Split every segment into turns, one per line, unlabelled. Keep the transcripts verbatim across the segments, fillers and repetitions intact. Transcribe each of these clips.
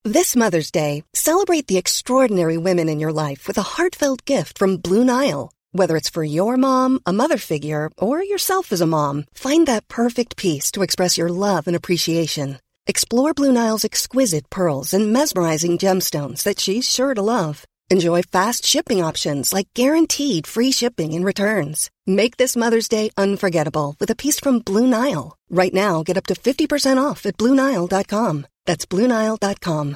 This Mother's Day, celebrate the extraordinary women in your life with a heartfelt gift from Blue Nile. Whether it's for your mom, a mother figure, or yourself as a mom, find that perfect piece to express your love and appreciation. Explore Blue Nile's exquisite pearls and mesmerizing gemstones that she's sure to love. Enjoy fast shipping options like guaranteed free shipping and returns. Make this Mother's Day unforgettable with a piece from Blue Nile. Right now, get up to fifty percent off at Blue Nile dot com. That's Blue Nile dot com.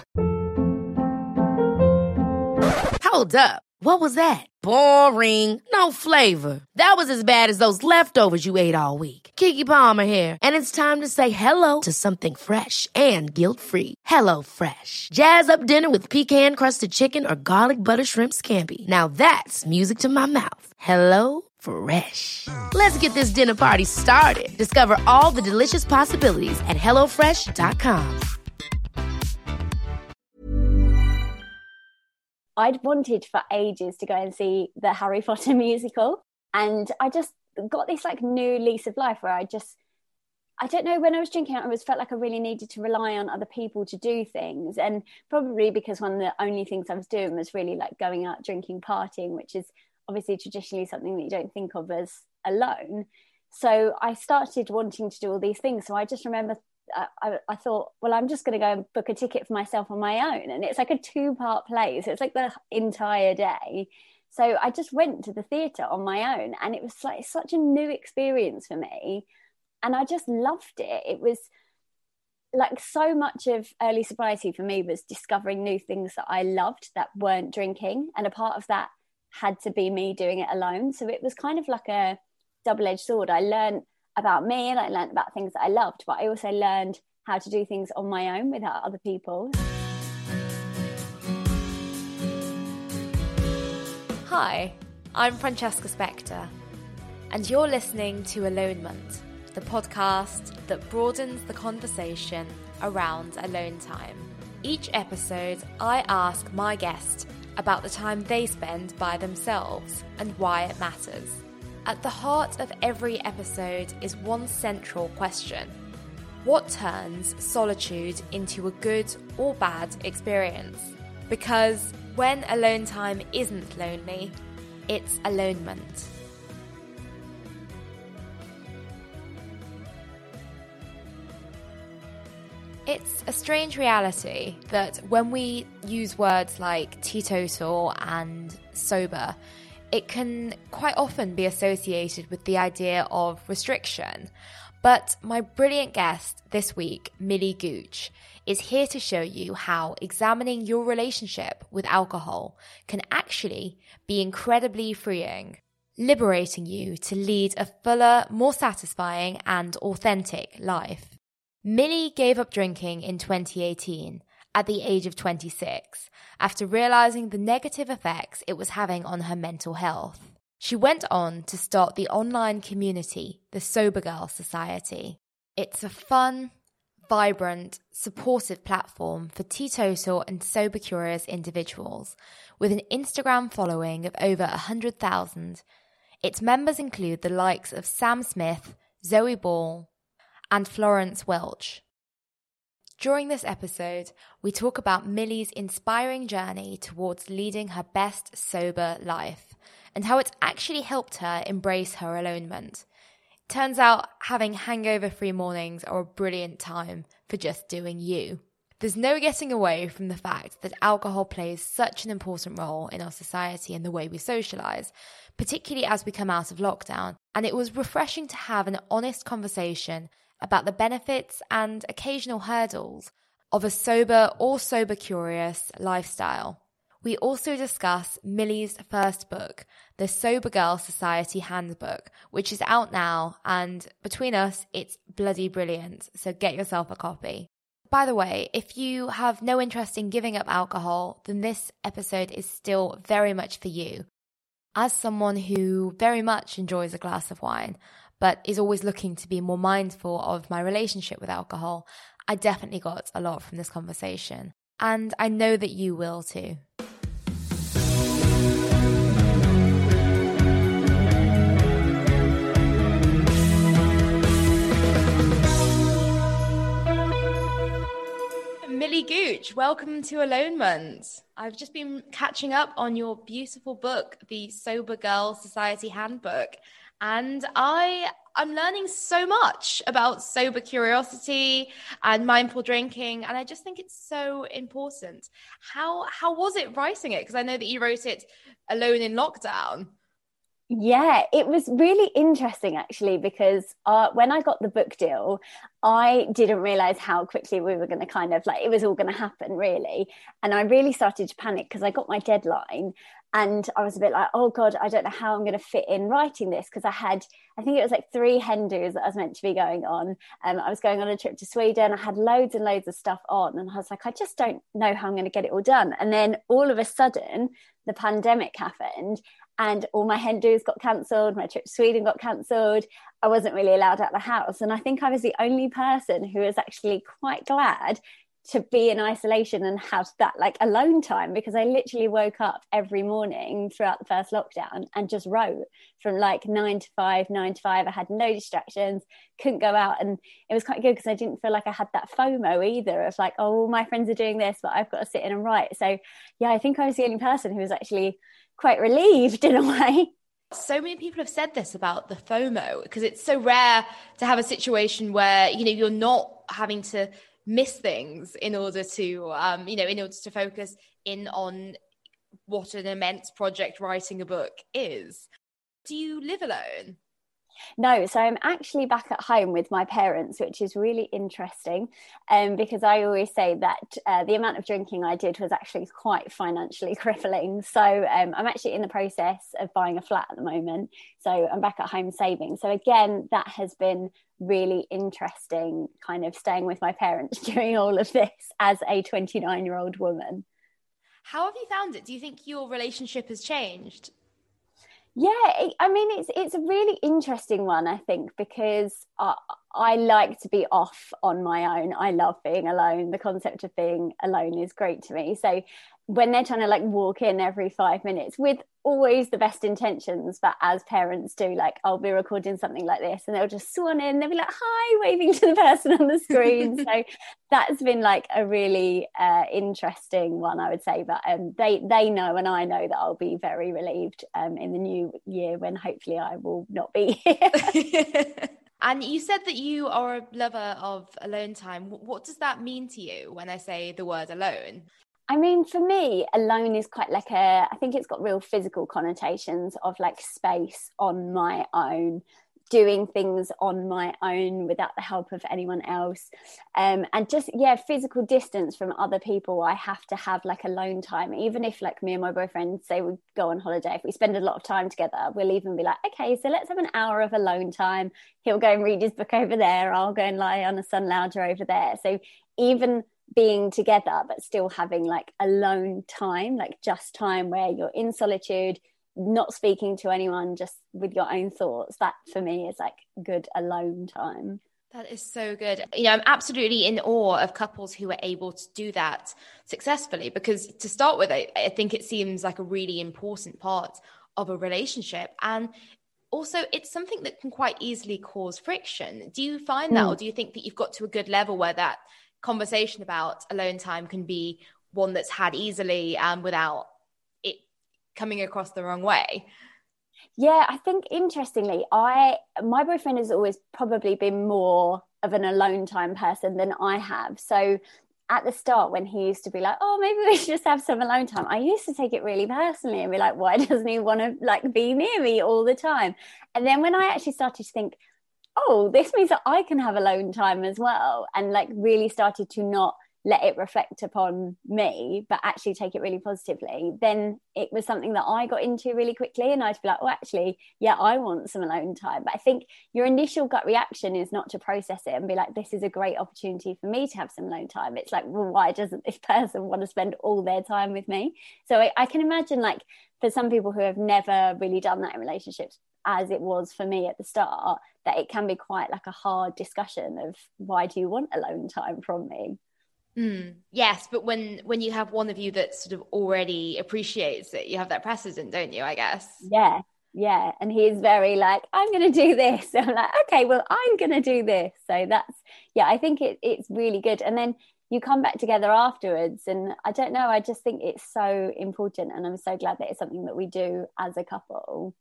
Hold up. What was that? Boring. No flavor. That was as bad as those leftovers you ate all week. Keke Palmer here, and it's time to say hello to something fresh and guilt-free. Hello Fresh. Jazz up dinner with pecan-crusted chicken or garlic butter shrimp scampi. Now that's music to my mouth. Hello Fresh. Let's get this dinner party started. Discover all the delicious possibilities at hello fresh dot com.
I'd wanted for ages to go and see the Harry Potter musical, and I just got this like new lease of life where I just, I don't know, when I was drinking, I always felt like I really needed to rely on other people to do things, and probably because one of the only things I was doing was really like going out drinking, partying, which is obviously traditionally something that you don't think of as alone. So I started wanting to do all these things. So I just remember I, I thought, well, I'm just going to go and book a ticket for myself on my own. And it's like a two-part play. So it's like the entire day. So I just went to the theatre on my own. And it was like such a new experience for me. And I just loved it. It was like so much of early sobriety for me was discovering new things that I loved that weren't drinking. And a part of that had to be me doing it alone. So it was kind of like a double-edged sword. I learned about me and I learned about things that I loved, but I also learned how to do things on my own without other people.
Hi, I'm Francesca Spector, and you're listening to Alonement, the podcast that broadens the conversation around alone time. Each episode, I ask my guest about the time they spend by themselves and why it matters. At the heart of every episode is one central question. What turns solitude into a good or bad experience? Because when alone time isn't lonely, it's alonement. It's a strange reality that when we use words like teetotal and sober, it can quite often be associated with the idea of restriction. But my brilliant guest this week, Millie Gooch, is here to show you how examining your relationship with alcohol can actually be incredibly freeing, liberating you to lead a fuller, more satisfying and authentic life. Millie gave up drinking in twenty eighteen at the age of twenty-six, after realising the negative effects it was having on her mental health. She went on to start the online community, the Sober Girl Society. It's a fun, vibrant, supportive platform for teetotal and sober-curious individuals, with an Instagram following of over one hundred thousand. Its members include the likes of Sam Smith, Zoe Ball, and Florence Welch. During this episode, we talk about Millie's inspiring journey towards leading her best sober life and how it's actually helped her embrace her alonement. It turns out having hangover-free mornings are a brilliant time for just doing you. There's no getting away from the fact that alcohol plays such an important role in our society and the way we socialise, particularly as we come out of lockdown, and it was refreshing to have an honest conversation about the benefits and occasional hurdles of a sober or sober-curious lifestyle. We also discuss Millie's first book, The Sober Girl Society Handbook, which is out now, and between us, it's bloody brilliant, so get yourself a copy. By the way, if you have no interest in giving up alcohol, then this episode is still very much for you. As someone who very much enjoys a glass of wine, but is always looking to be more mindful of my relationship with alcohol, I definitely got a lot from this conversation. And I know that you will too. Whitley Gooch, welcome to Alonement. I've just been catching up on your beautiful book, The Sober Girl Society Handbook, and I I'm learning so much about sober curiosity and mindful drinking, and I just think it's so important. How how was it writing it? Because I know that you wrote it alone in lockdown.
Yeah, it was really interesting actually, because uh, when I got the book deal, I didn't realize how quickly we were going to kind of like, it was all going to happen really. And I really started to panic because I got my deadline and I was a bit like, oh God, I don't know how I'm going to fit in writing this. Because I had, I think it was like three hen dos that I was meant to be going on. Um, I was going on a trip to Sweden. I had loads and loads of stuff on. And I was like, I just don't know how I'm going to get it all done. And then all of a sudden, the pandemic happened. And all my hen dos got cancelled. My trip to Sweden got cancelled. I wasn't really allowed out of the house. And I think I was the only person who was actually quite glad to be in isolation and have that like alone time, because I literally woke up every morning throughout the first lockdown and just wrote from like nine to five, nine to five. I had no distractions, couldn't go out. And it was quite good because I didn't feel like I had that FOMO either of like, oh, all my friends are doing this, but I've got to sit in and write. So yeah, I think I was the only person who was actually quite relieved in a way.
So many people have said this about the FOMO, because it's so rare to have a situation where, you know, you're not having to miss things in order to, um, you know, in order to focus in on what an immense project writing a book is. Do you live alone?
No, so I'm actually back at home with my parents, which is really interesting, um, because I always say that uh, the amount of drinking I did was actually quite financially crippling. So um, I'm actually in the process of buying a flat at the moment. So I'm back at home saving. So again, that has been really interesting, kind of staying with my parents during all of this as a twenty-nine-year-old woman.
How have you found it? Do you think your relationship has changed?
Yeah, I mean, it's it's a really interesting one, I think, because I, I like to be off on my own. I love being alone. The concept of being alone is great to me. So when they're trying to like walk in every five minutes with always the best intentions, but as parents do, like I'll be recording something like this and they'll just swan in, they'll be like, hi, waving to the person on the screen. So that's been like a really uh, interesting one, I would say. But um, they, they know, and I know that I'll be very relieved um, in the new year when hopefully I will not be here.
And you said that you are a lover of alone time. What does that mean to you when I say the word alone?
I mean, for me, alone is quite like a, I think it's got real physical connotations of like space on my own, doing things on my own without the help of anyone else. Um, and just, yeah, physical distance from other people. I have to have like alone time, even if like me and my boyfriend say we go on holiday, if we spend a lot of time together, we'll even be like, okay, so let's have an hour of alone time. He'll go and read his book over there. I'll go and lie on a sun lounger over there. So even being together, but still having like alone time, like just time where you're in solitude, not speaking to anyone, just with your own thoughts. That for me is like good alone time.
That is so good. You know, I'm absolutely in awe of couples who are able to do that successfully, because to start with, I, I think it seems like a really important part of a relationship. And also, it's something that can quite easily cause friction. Do you find that, mm. or do you think that you've got to a good level where that conversation about alone time can be one that's had easily um, without it coming across the wrong way?
Yeah, I think interestingly, I my boyfriend has always probably been more of an alone time person than I have. So at the start, when he used to be like, oh, maybe we should just have some alone time, I used to take it really personally and be like, why doesn't he want to like be near me all the time? And then when I actually started to think, oh, this means that I can have alone time as well, and like really started to not let it reflect upon me, but actually take it really positively, then it was something that I got into really quickly. And I'd be like, oh, actually, yeah, I want some alone time. But I think your initial gut reaction is not to process it and be like, this is a great opportunity for me to have some alone time. It's like, well, why doesn't this person want to spend all their time with me? So I, I can imagine, like, for some people who have never really done that in relationships, as it was for me at the start, that it can be quite like a hard discussion of, why do you want alone time from me?
Mm, yes, but when when you have one of you that sort of already appreciates it, you have that precedent, don't you, I guess?
Yeah, yeah. And he's very like, I'm going to do this. So I'm like, okay, well, I'm going to do this. So that's, yeah, I think it, it's really good. And then, you come back together afterwards. And I don't know, I just think it's so important, and I'm so glad that it's something that we do as a couple.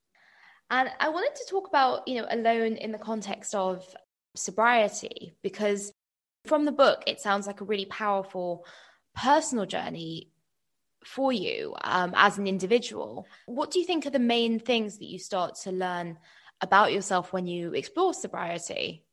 And I wanted to talk about, you know, alone in the context of sobriety, because from the book, it sounds like a really powerful personal journey for you um, as an individual. What do you think are the main things that you start to learn about yourself when you explore sobriety?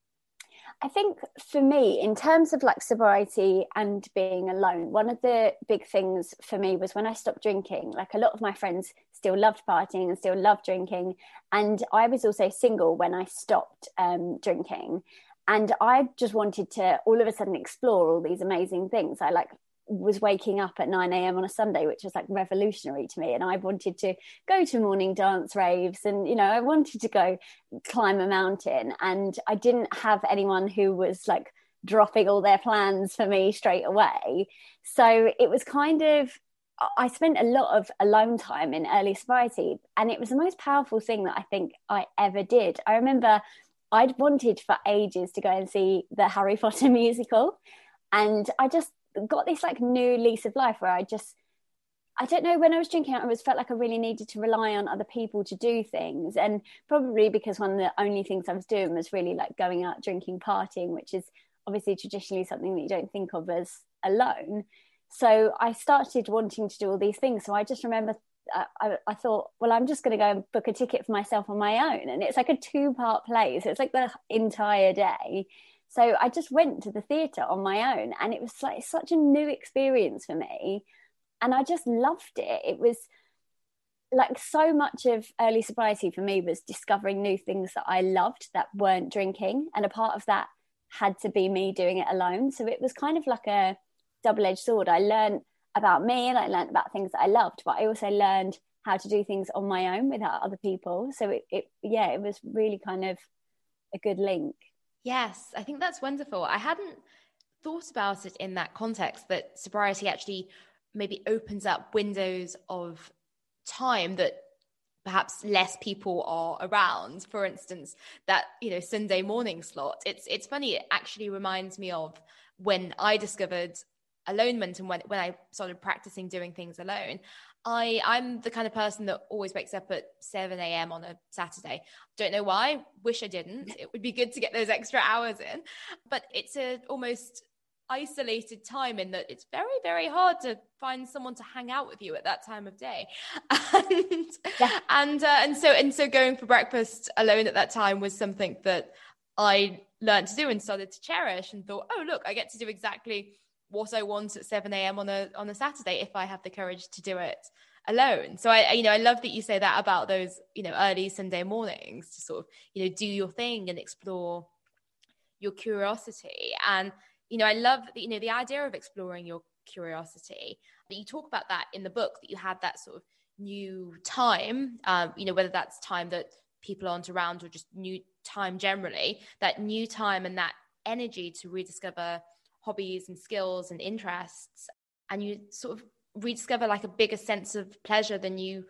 I think for me, in terms of like sobriety and being alone, one of the big things for me was when I stopped drinking. Like, a lot of my friends still loved partying and still loved drinking. And I was also single when I stopped um, drinking. And I just wanted to all of a sudden explore all these amazing things. I like was waking up at nine a.m. on a Sunday, which was like revolutionary to me. And I wanted to go to morning dance raves, and, you know, I wanted to go climb a mountain. And I didn't have anyone who was like dropping all their plans for me straight away. So it was kind of, I spent a lot of alone time in early sobriety, and it was the most powerful thing that I think I ever did. I remember I'd wanted for ages to go and see the Harry Potter musical, and I just got this like new lease of life where I just, I don't know, when I was drinking, I was felt like I really needed to rely on other people to do things. And probably because one of the only things I was doing was really like going out, drinking, partying, which is obviously traditionally something that you don't think of as alone. So I started wanting to do all these things. So I just remember uh, I, I thought, well, I'm just going to go and book a ticket for myself on my own. And it's like a two part play. So it's like the entire day. So I just went to the theatre on my own, and it was like such a new experience for me. And I just loved it. It was like so much of early sobriety for me was discovering new things that I loved that weren't drinking. And a part of that had to be me doing it alone. So it was kind of like a double-edged sword. I learned about me, and I learned about things that I loved, but I also learned how to do things on my own without other people. So it, it yeah, it was really kind of a good link.
Yes, I think that's wonderful. I hadn't thought about it in that context, that sobriety actually maybe opens up windows of time that perhaps less people are around. For instance, that, you know, Sunday morning slot. It's it's funny, it actually reminds me of when I discovered alonement, and when, when I started practicing doing things alone. I, I'm the kind of person that always wakes up at seven a.m. on a Saturday. Don't know why, wish I didn't. It would be good to get those extra hours in. But it's a almost isolated time in that it's very, very hard to find someone to hang out with you at that time of day. And
yeah.
and, uh, and so and so going for breakfast alone at that time was something that I learned to do and started to cherish, and thought, oh, look, I get to do exactly what I want at seven a.m. on a on a Saturday if I have the courage to do it alone. So I, you know, I love that you say that about those, you know, early Sunday mornings, to sort of, you know, do your thing and explore your curiosity. And, you know, I love that, you know, the idea of exploring your curiosity, that you talk about that in the book, that you had that sort of new time, um, you know, whether that's time that people aren't around or just new time generally, that new time and that energy to rediscover hobbies and skills and interests, and you sort of rediscover like a bigger sense of pleasure than you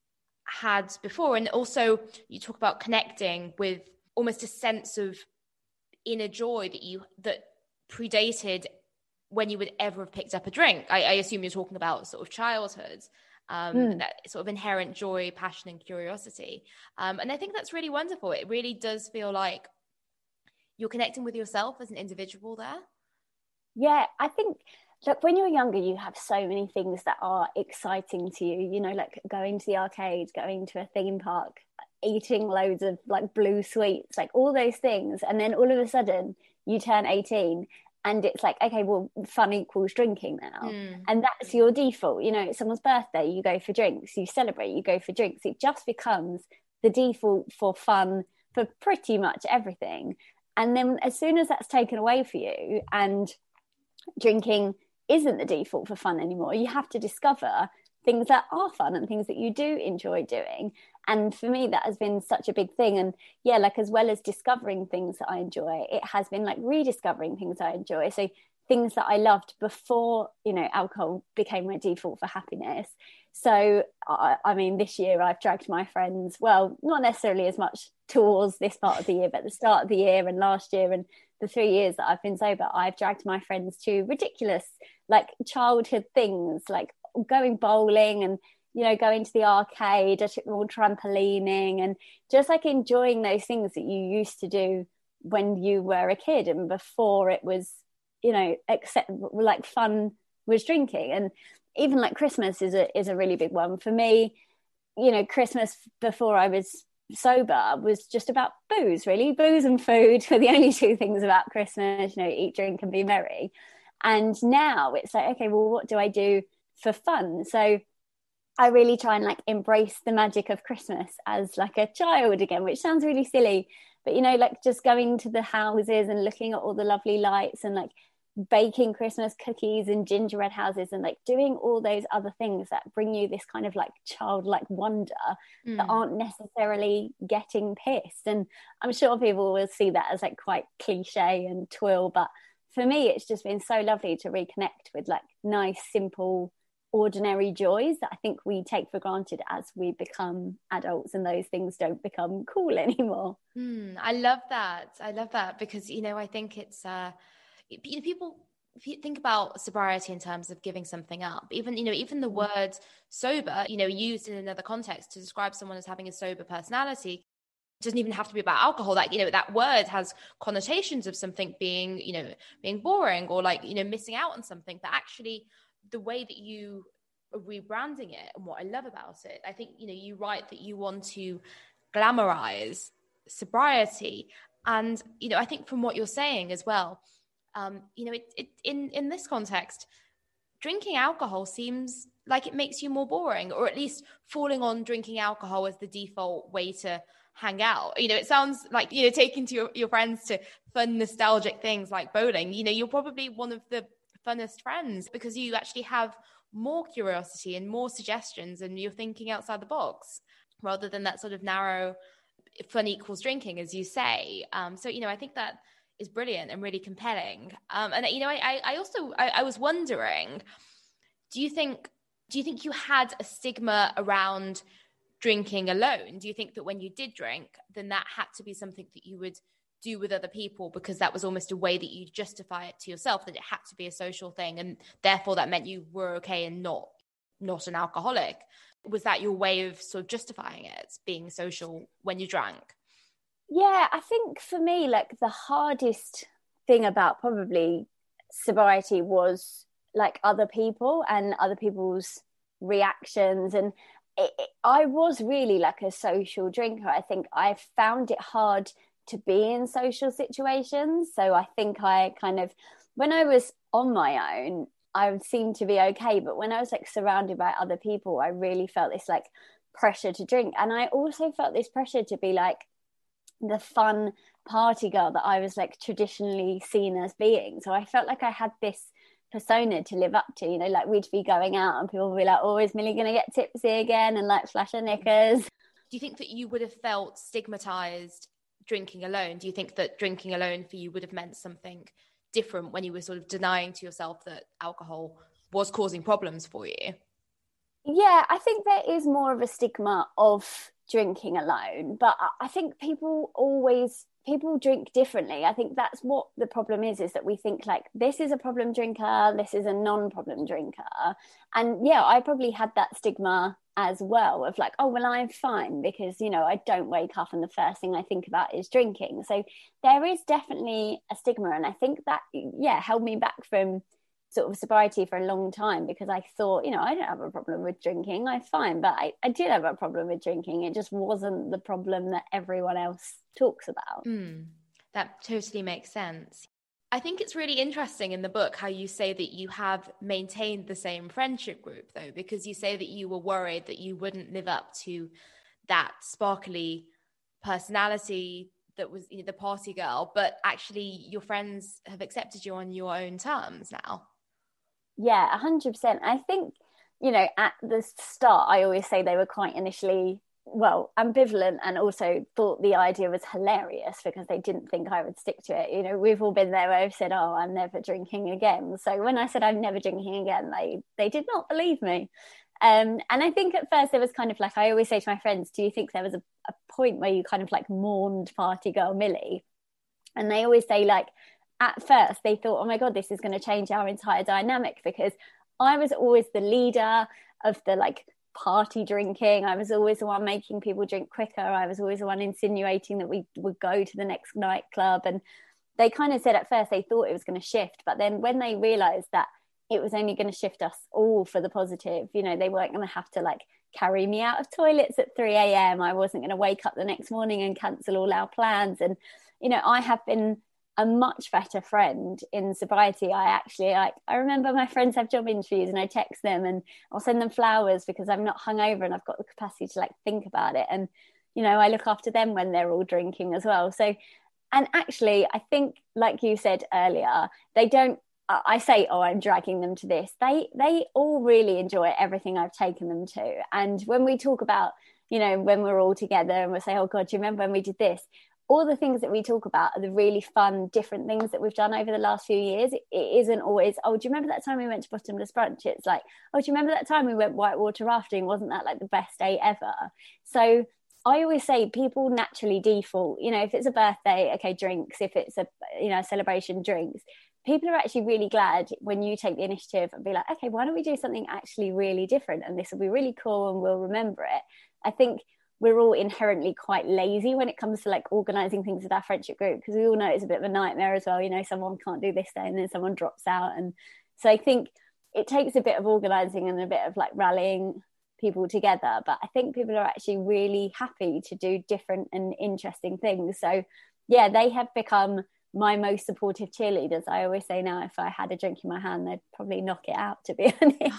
had before. And also you talk about connecting with almost a sense of inner joy that you that predated when you would ever have picked up a drink. I, I assume you're talking about sort of childhood, um, mm. that sort of inherent joy, passion and curiosity. Um, and I think that's really wonderful. It really does feel like you're connecting with yourself as an individual there.
Yeah, I think, look, when you're younger, you have so many things that are exciting to you, you know, like going to the arcade, going to a theme park, eating loads of like blue sweets, like all those things. And then all of a sudden you turn eighteen and it's like, okay, well, fun equals drinking now. Mm. And that's your default. You know, it's someone's birthday, you go for drinks, you celebrate, you go for drinks. It just becomes the default for fun for pretty much everything. And then as soon as that's taken away for you, and drinking isn't the default for fun anymore, you have to discover things that are fun and things that you do enjoy doing. And for me, that has been such a big thing. And yeah, like, as well as discovering things that I enjoy, it has been like rediscovering things I enjoy. So things that I loved before, you know, alcohol became my default for happiness. So I, I mean, this year I've dragged my friends, well, not necessarily as much towards this part of the year, but the start of the year and last year and the three years that I've been sober, I've dragged my friends to ridiculous, like childhood things, like going bowling and, you know, going to the arcade. I took them all trampolining and just like enjoying those things that you used to do when you were a kid and before it was, you know, except like fun was drinking. And even like Christmas is a is a really big one for me. You know, Christmas before I was sober was just about booze, really. Booze and food were the only two things about Christmas, you know, eat, drink and be merry. And now it's like, okay, well, what do I do for fun? So I really try and like embrace the magic of Christmas as like a child again, which sounds really silly, but, you know, like just going to the houses and looking at all the lovely lights and like baking Christmas cookies and gingerbread houses and like doing all those other things that bring you this kind of like childlike wonder mm. that aren't necessarily getting pissed. And I'm sure people will see that as like quite cliche and twill, but for me it's just been so lovely to reconnect with like nice, simple, ordinary joys that I think we take for granted as we become adults, and those things don't become cool anymore.
Mm, I love that. I love that because, you know, I think it's uh you know, people think about sobriety in terms of giving something up. Even, you know, even the word sober, you know, used in another context to describe someone as having a sober personality, it doesn't even have to be about alcohol. Like, you know, that word has connotations of something being, you know, being boring or like, you know, missing out on something. But actually, the way that you are rebranding it and what I love about it, I think, you know, you write that you want to glamorize sobriety. And, you know, I think from what you're saying as well, Um, you know, it, it in, in this context, drinking alcohol seems like it makes you more boring, or at least falling on drinking alcohol as the default way to hang out. You know, it sounds like, you know, taking to your, your friends to fun, nostalgic things like bowling. You know, you're probably one of the funnest friends because you actually have more curiosity and more suggestions and you're thinking outside the box rather than that sort of narrow fun equals drinking, as you say. Um, so, you know, I think that is brilliant and really compelling. Um, and, you know, I, I also, I, I was wondering, do you think, do you think you had a stigma around drinking alone? Do you think that when you did drink, then that had to be something that you would do with other people because that was almost a way that you justify it to yourself, that it had to be a social thing and therefore that meant you were okay and not, not an alcoholic? Was that your way of sort of justifying it, being social when you drank?
Yeah, I think for me, like the hardest thing about probably sobriety was like other people and other people's reactions. And it, it, I was really like a social drinker. I think I found it hard to be in social situations. So I think I kind of, when I was on my own, I seemed to be okay. But when I was like surrounded by other people, I really felt this like pressure to drink. And I also felt this pressure to be like the fun party girl that I was like traditionally seen as being. So I felt like I had this persona to live up to, you know, like we'd be going out and people would be like, oh, is Millie gonna get tipsy again, and like flash her knickers.
Do you think that you would have felt stigmatized drinking alone? Do you think that drinking alone for you would have meant something different when you were sort of denying to yourself that alcohol was causing problems for you?
Yeah, I think there is more of a stigma of drinking alone, but I think people always people drink differently. I think that's what the problem is, is that we think like this is a problem drinker, this is a non-problem drinker. And yeah, I probably had that stigma as well of like, oh, well, I'm fine because, you know, I don't wake up and the first thing I think about is drinking. So there is definitely a stigma. And I think that, yeah, held me back from sort of sobriety for a long time because I thought, you know, I don't have a problem with drinking, I'm fine. But I, I did have a problem with drinking. It just wasn't the problem that everyone else talks about.
Mm, that totally makes sense. I think it's really interesting in the book how you say that you have maintained the same friendship group, though, because you say that you were worried that you wouldn't live up to that sparkly personality that was, you know, the party girl, but actually your friends have accepted you on your own terms now.
Yeah, one hundred percent. I think, you know, at the start, I always say they were quite initially, well, ambivalent, and also thought the idea was hilarious because they didn't think I would stick to it. You know, we've all been there where I've said, oh, I'm never drinking again. So when I said I'm never drinking again, they, they did not believe me. Um, and I think at first there was kind of like, I always say to my friends, do you think there was a, a point where you kind of like mourned party girl Millie? And they always say like, at first they thought, oh my God, this is going to change our entire dynamic, because I was always the leader of the like party drinking. I was always the one making people drink quicker. I was always the one insinuating that we would go to the next nightclub. And they kind of said at first they thought it was going to shift, but then when they realized that it was only going to shift us all for the positive, you know, they weren't going to have to like carry me out of toilets at three a.m. I wasn't going to wake up the next morning and cancel all our plans. And, you know, I have been a much better friend in sobriety. I actually, like, I remember my friends have job interviews and I text them and I'll send them flowers because I'm not hungover and I've got the capacity to like think about it. And, you know, I look after them when they're all drinking as well. So, and actually, I think, like you said earlier, they don't, I say, oh, I'm dragging them to this. They they all really enjoy everything I've taken them to. And when we talk about, you know, when we're all together and we'll say, oh God, do you remember when we did this? All the things that we talk about are the really fun, different things that we've done over the last few years. It, it isn't always, oh, do you remember that time we went to Bottomless Brunch? It's like, oh, do you remember that time we went whitewater rafting? Wasn't that like the best day ever? So I always say people naturally default, you know, if it's a birthday, okay, drinks. If it's a, you know, celebration, drinks. People are actually really glad when you take the initiative and be like, okay, why don't we do something actually really different? And this will be really cool and we'll remember it. I think we're all inherently quite lazy when it comes to like organizing things with our friendship group, because we all know it's a bit of a nightmare as well. You know, someone can't do this day and then someone drops out. And so I think it takes a bit of organizing and a bit of like rallying people together. But I think people are actually really happy to do different and interesting things. So yeah, they have become my most supportive cheerleaders. I always say now, if I had a drink in my hand, they'd probably knock it out, to be honest.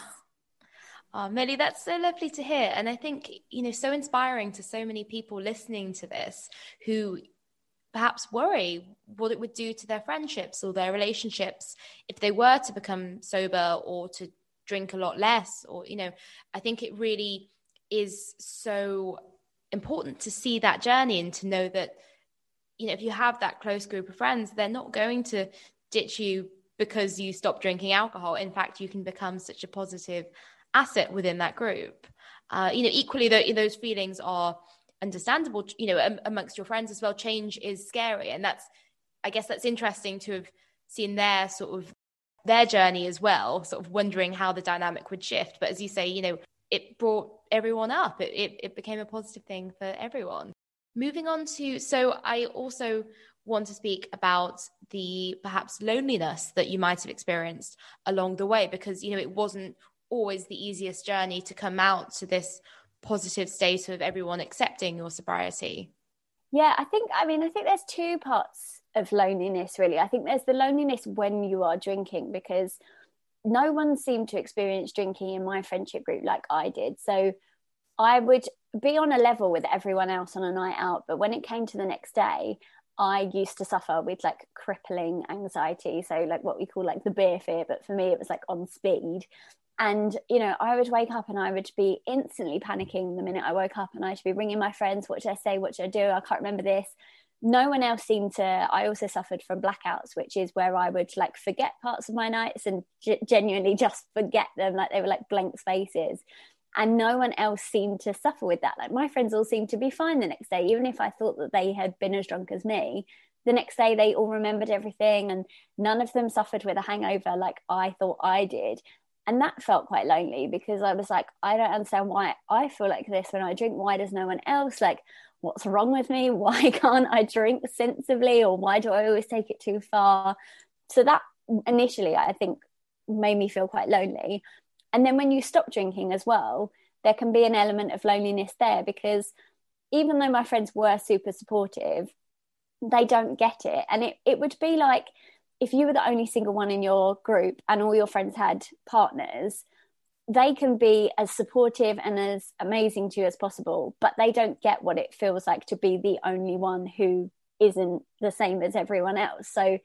Oh, Millie, that's so lovely to hear. And I think, you know, so inspiring to so many people listening to this who perhaps worry what it would do to their friendships or their relationships if they were to become sober or to drink a lot less. Or, you know, I think it really is so important to see that journey and to know that, you know, if you have that close group of friends, they're not going to ditch you because you stop drinking alcohol. In fact, you can become such a positive asset within that group. Uh, you know, equally, the, those feelings are understandable, you know, um, amongst your friends as well. Change is scary. And that's, I guess that's interesting to have seen their sort of, their journey as well, sort of wondering how the dynamic would shift. But as you say, you know, it brought everyone up. It, it, it became a positive thing for everyone. Moving on to, so I also want to speak about the perhaps loneliness that you might have experienced along the way, because, you know, it wasn't always the easiest journey to come out to this positive state of everyone accepting your sobriety.
Yeah, I think, I mean, I think there's two parts of loneliness, really. I think there's the loneliness when you are drinking, because no one seemed to experience drinking in my friendship group like I did. So I would be on a level with everyone else on a night out, but when it came to the next day, I used to suffer with like crippling anxiety. So like what we call like the beer fear, but for me it was like on speed. And, you know, I would wake up and I would be instantly panicking the minute I woke up, and I should be ringing my friends, what should I say, what should I do, I can't remember this. No one else seemed to. I also suffered from blackouts, which is where I would like forget parts of my nights and g- genuinely just forget them, like they were like blank spaces. And no one else seemed to suffer with that. Like my friends all seemed to be fine the next day, even if I thought that they had been as drunk as me. The next day they all remembered everything, and none of them suffered with a hangover like I thought I did. And that felt quite lonely, because I was like, I don't understand why I feel like this when I drink. Why does no one else? Like, what's wrong with me? Why can't I drink sensibly? Or why do I always take it too far? So that initially, I think, made me feel quite lonely. And then when you stop drinking as well, there can be an element of loneliness there, because even though my friends were super supportive, they don't get it. And it, it would be like if you were the only single one in your group and all your friends had partners, they can be as supportive and as amazing to you as possible, but they don't get what it feels like to be the only one who isn't the same as everyone else. So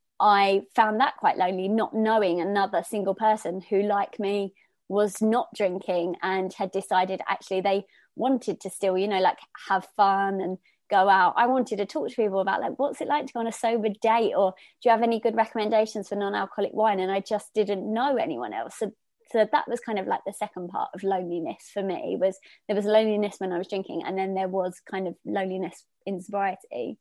I found that quite lonely, not knowing another single person who, like me, was not drinking and had decided actually they wanted to still, you know, like have fun and go out. I wanted to talk to people about like, what's it like to go on a sober date, or do you have any good recommendations for non-alcoholic wine? And I just didn't know anyone else. So, so that was kind of like the second part of loneliness for me. Was there was loneliness when I was drinking, and then there was kind of loneliness in sobriety.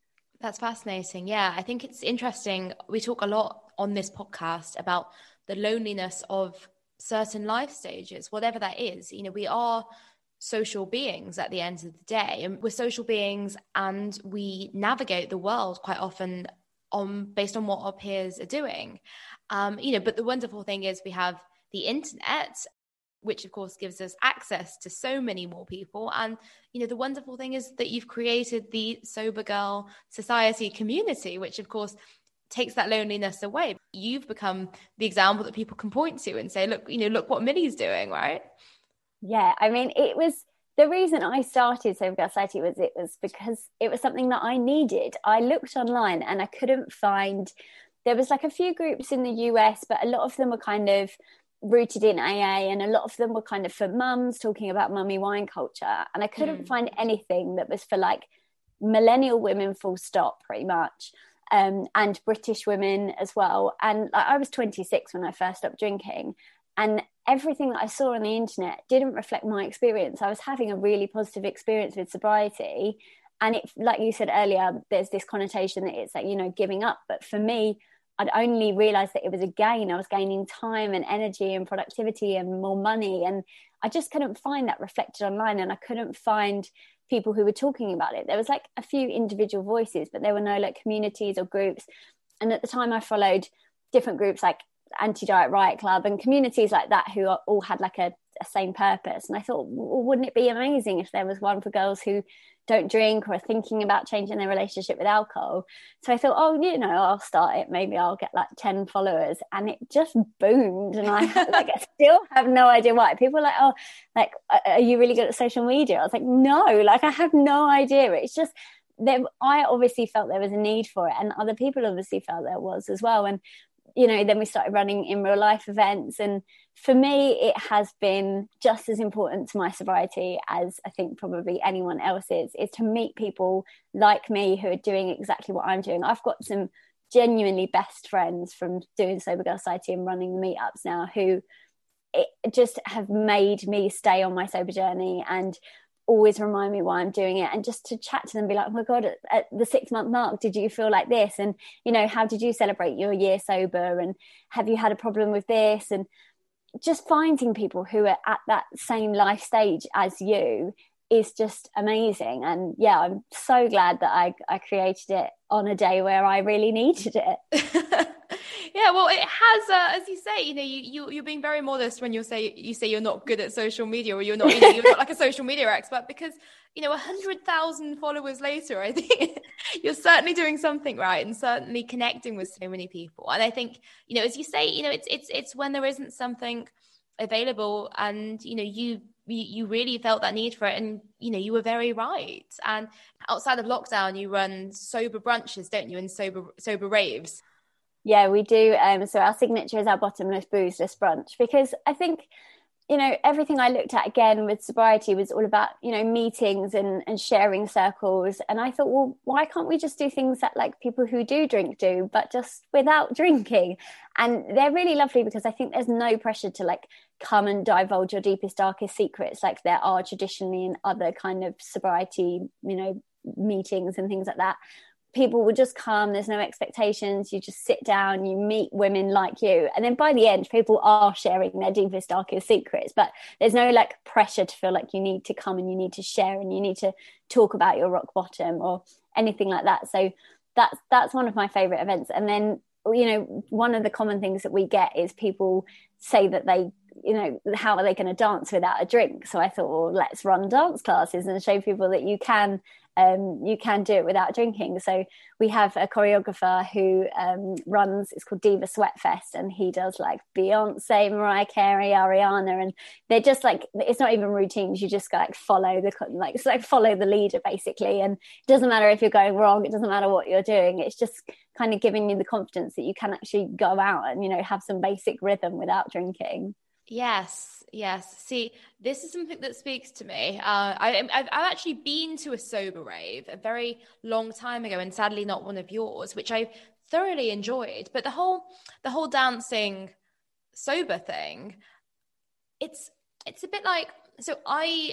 That's fascinating. Yeah, I think it's interesting. We talk a lot on this podcast about the loneliness of certain life stages, whatever that is. You know, we are social beings at the end of the day, and we're social beings, and we navigate the world quite often on based on what our peers are doing. Um, you know, but the wonderful thing is we have the internet, which of course gives us access to so many more people. And, you know, the wonderful thing is that you've created the Sober Girl Society community, which of course takes that loneliness away. You've become the example that people can point to and say, look, you know, look what Millie's doing, right?
Yeah, I mean, it was the reason I started Sober Girl Society was it was because it was something that I needed. I looked online and I couldn't find, there was like a few groups in the U S, but a lot of them were kind of rooted in A A, and a lot of them were kind of for mums talking about mummy wine culture. And I couldn't mm. find anything that was for like millennial women full stop, pretty much. Um, and British women as well. And like, I was twenty-six when I first stopped drinking, and everything that I saw on the internet didn't reflect my experience. I was having a really positive experience with sobriety, and it, like you said earlier, there's this connotation that it's like, you know, giving up. But for me, I'd only realised that it was a gain. I was gaining time and energy and productivity and more money, and I just couldn't find that reflected online, and I couldn't find people who were talking about it. There was like a few individual voices, but there were no like communities or groups. And at the time I followed different groups like Anti-Diet Riot Club and communities like that who all had like a, a same purpose. And I thought, well, wouldn't it be amazing if there was one for girls who don't drink or are thinking about changing their relationship with alcohol? So I thought, oh, you know, I'll start it. Maybe I'll get like ten followers. And it just boomed. And I like I still have no idea why. People are like, oh, like, are you really good at social media? I was like, no, like I have no idea. It's just that I obviously felt there was a need for it, and other people obviously felt there was as well. And you know, then we started running in real life events. And for me, it has been just as important to my sobriety as I think probably anyone else's, is to meet people like me who are doing exactly what I'm doing. I've got some genuinely best friends from doing Sober Girl Society and running the meetups now who it just have made me stay on my sober journey and always remind me why I'm doing it, and just to chat to them, be like, oh my god, at, at the six month mark, did you feel like this? And you know, how did you celebrate your year sober? And have you had a problem with this? And just finding people who are at that same life stage as you is just amazing. And yeah, I'm so glad that I, I created it on a day where I really needed it.
Yeah, well, it has, uh, as you say, you know, you, you, you're being very modest when you say you say you're not good at social media, or you're not, you know, you're not like a social media expert, because, you know, a hundred thousand followers later, I think you're certainly doing something right, and certainly connecting with so many people. And I think, you know, as you say, you know, it's it's it's when there isn't something available, and you know, you you really felt that need for it, and you know, you were very right. And outside of lockdown, you run sober brunches, don't you, and sober sober raves?
Yeah, we do. Um, so our signature is our bottomless boozeless brunch, because I think, you know, everything I looked at again with sobriety was all about, you know, meetings and, and sharing circles. And I thought, well, why can't we just do things that like people who do drink do, but just without drinking? And they're really lovely because I think there's no pressure to like come and divulge your deepest, darkest secrets like there are traditionally in other kind of sobriety, you know, meetings and things like that. People will just come, there's no expectations, you just sit down, you meet women like you, and then by the end people are sharing their deepest, darkest secrets, but there's no like pressure to feel like you need to come and you need to share and you need to talk about your rock bottom or anything like that. So that's that's one of my favorite events. And then, you know, one of the common things that we get is people say that they, you know, how are they going to dance without a drink? So I thought, well, let's run dance classes and show people that you can um you can do it without drinking. So we have a choreographer who um runs, it's called Diva Sweatfest, and he does like Beyonce, Mariah Carey, Ariana, and they're just like, it's not even routines, you just go like follow the like it's like follow the leader basically, and it doesn't matter if you're going wrong, it doesn't matter what you're doing, it's just kind of giving you the confidence that you can actually go out and, you know, have some basic rhythm without drinking.
Yes, yes. See, this is something that speaks to me. Uh, I, I've, I've actually been to a sober rave a very long time ago, and sadly not one of yours, which I thoroughly enjoyed. But the whole, the whole dancing sober thing, it's it's a bit like, so I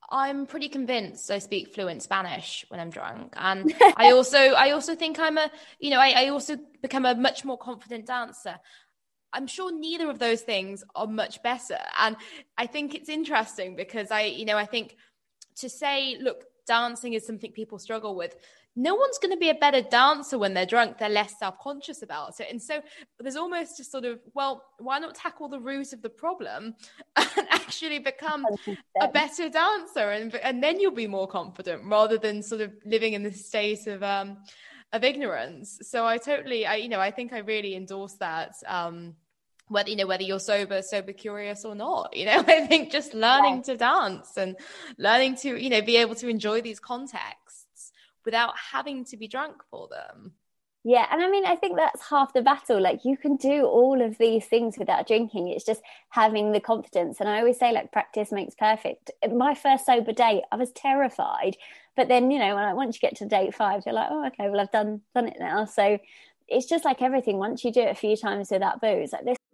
I'm pretty convinced I speak fluent Spanish when I'm drunk. And I also I also think I'm a, you know, I, I also become a much more confident dancer. I'm sure neither of those things are much better. And I think it's interesting because I, you know, I think to say, look, dancing is something people struggle with. No one's going to be a better dancer when they're drunk. They're less self-conscious about it. And so there's almost a sort of, well, why not tackle the root of the problem and actually become a better dancer? And, and then you'll be more confident rather than sort of living in this state of, um, of ignorance. So I totally, I, you know, I think I really endorse that. Um, whether, you know, whether you're sober, sober curious or not, you know, I think just learning yeah. to dance and learning to, you know, be able to enjoy these contexts without having to be drunk for them.
Yeah. And I mean, I think that's half the battle. Like, you can do all of these things without drinking. It's just having the confidence. And I always say, like, practice makes perfect. My first sober day, I was terrified. But then, you know, when I, once you get to date five, you're like, oh, okay, well, I've done done it now. So it's just like everything. Once you do it a few times without booze, like this.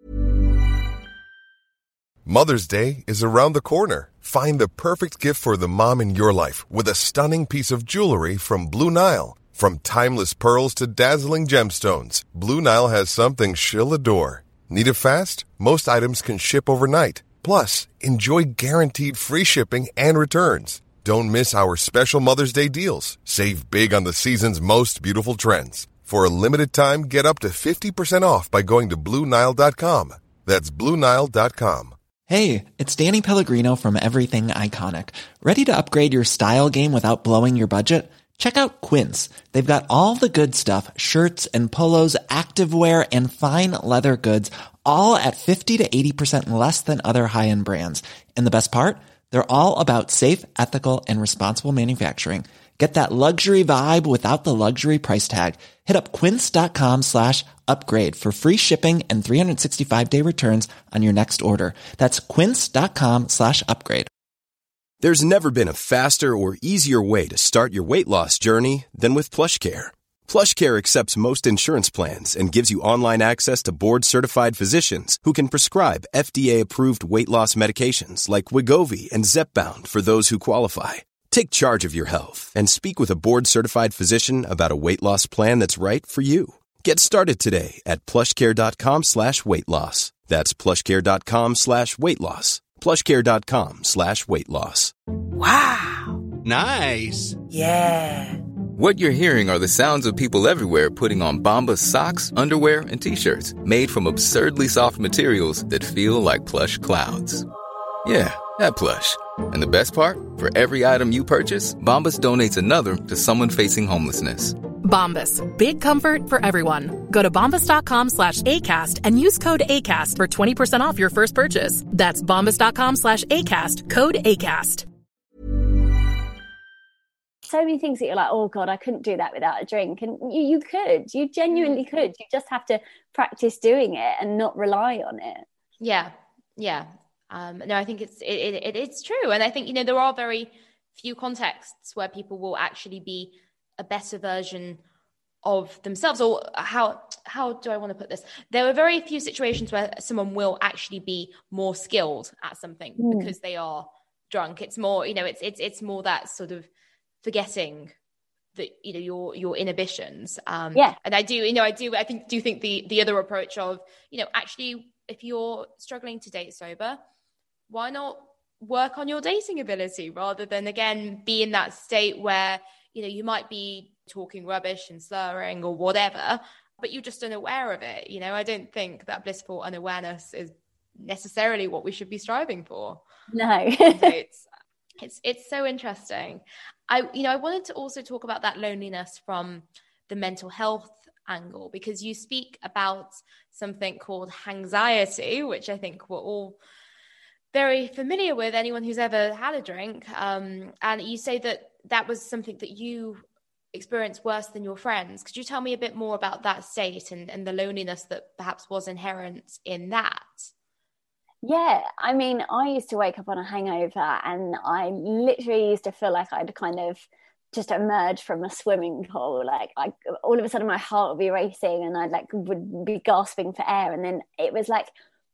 Mother's Day is around the corner. Find the perfect gift for the mom in your life with a stunning piece of jewelry from Blue Nile. From timeless pearls to dazzling gemstones, Blue Nile has something she'll adore. Need it fast? Most items can ship overnight. Plus, enjoy guaranteed free shipping and returns. Don't miss our special Mother's Day deals. Save big on the season's most beautiful trends. For a limited time, get up to fifty percent off by going to Blue Nile dot com. That's Blue Nile dot com.
Hey, it's Danny Pellegrino from Everything Iconic. Ready to upgrade your style game without blowing your budget? Check out Quince. They've got all the good stuff, shirts and polos, activewear, and fine leather goods, all at fifty to eighty percent less than other high-end brands. And the best part? They're all about safe, ethical, and responsible manufacturing. Get that luxury vibe without the luxury price tag. Hit up quince.com slash upgrade for free shipping and three sixty-five day returns on your next order. That's quince.com slash upgrade.
There's never been a faster or easier way to start your weight loss journey than with PlushCare. PlushCare accepts most insurance plans and gives you online access to board-certified physicians who can prescribe F D A-approved weight loss medications like Wegovy and Zepbound for those who qualify. Take charge of your health and speak with a board-certified physician about a weight loss plan that's right for you. Get started today at plushcare.com slash weight loss. That's plushcare.com slash weight loss. plushcare.com slash weight loss.
Wow. Nice.
Yeah.
What you're hearing are the sounds of people everywhere putting on Bombas socks, underwear, and T-shirts made from absurdly soft materials that feel like plush clouds. Yeah, that plush. And the best part? For every item you purchase, Bombas donates another to someone facing homelessness.
Bombas. Big comfort for everyone. Go to bombas.com slash ACAST and use code ACAST for twenty percent off your first purchase. That's bombas.com slash ACAST. Code ACAST.
So many things that you're like, oh God, I couldn't do that without a drink. And you, you could. You genuinely could. You just have to practice doing it and not rely on it.
Yeah. Yeah. Um, no, I think it's it, it, it's true. And I think, you know, there are very few contexts where people will actually be a better version of themselves. Or how how do I want to put this? There are very few situations where someone will actually be more skilled at something mm. because they are drunk. It's more, you know, it's it's it's more that sort of forgetting that, you know, your your inhibitions. Um,
yeah.
And I do, you know, I do, I think do think the the other approach of, you know, actually, if you're struggling to date sober, why not work on your dating ability rather than, again, be in that state where, you know, you might be talking rubbish and slurring or whatever, but you're just unaware of it. You know, I don't think that blissful unawareness is necessarily what we should be striving for.
No.
it's, it's, it's so interesting. I, you know, I wanted to also talk about that loneliness from the mental health angle, because you speak about something called hangxiety, which I think we're all very familiar with, anyone who's ever had a drink. Um, and you say that that was something that you experienced worse than your friends. Could you tell me a bit more about that state and, and the loneliness that perhaps was inherent in that?
Yeah, I mean, I used to wake up on a hangover and I literally used to feel like I'd kind of just emerged from a swimming pool. Like, I, all of a sudden my heart would be racing and I like would be gasping for air. And then it was like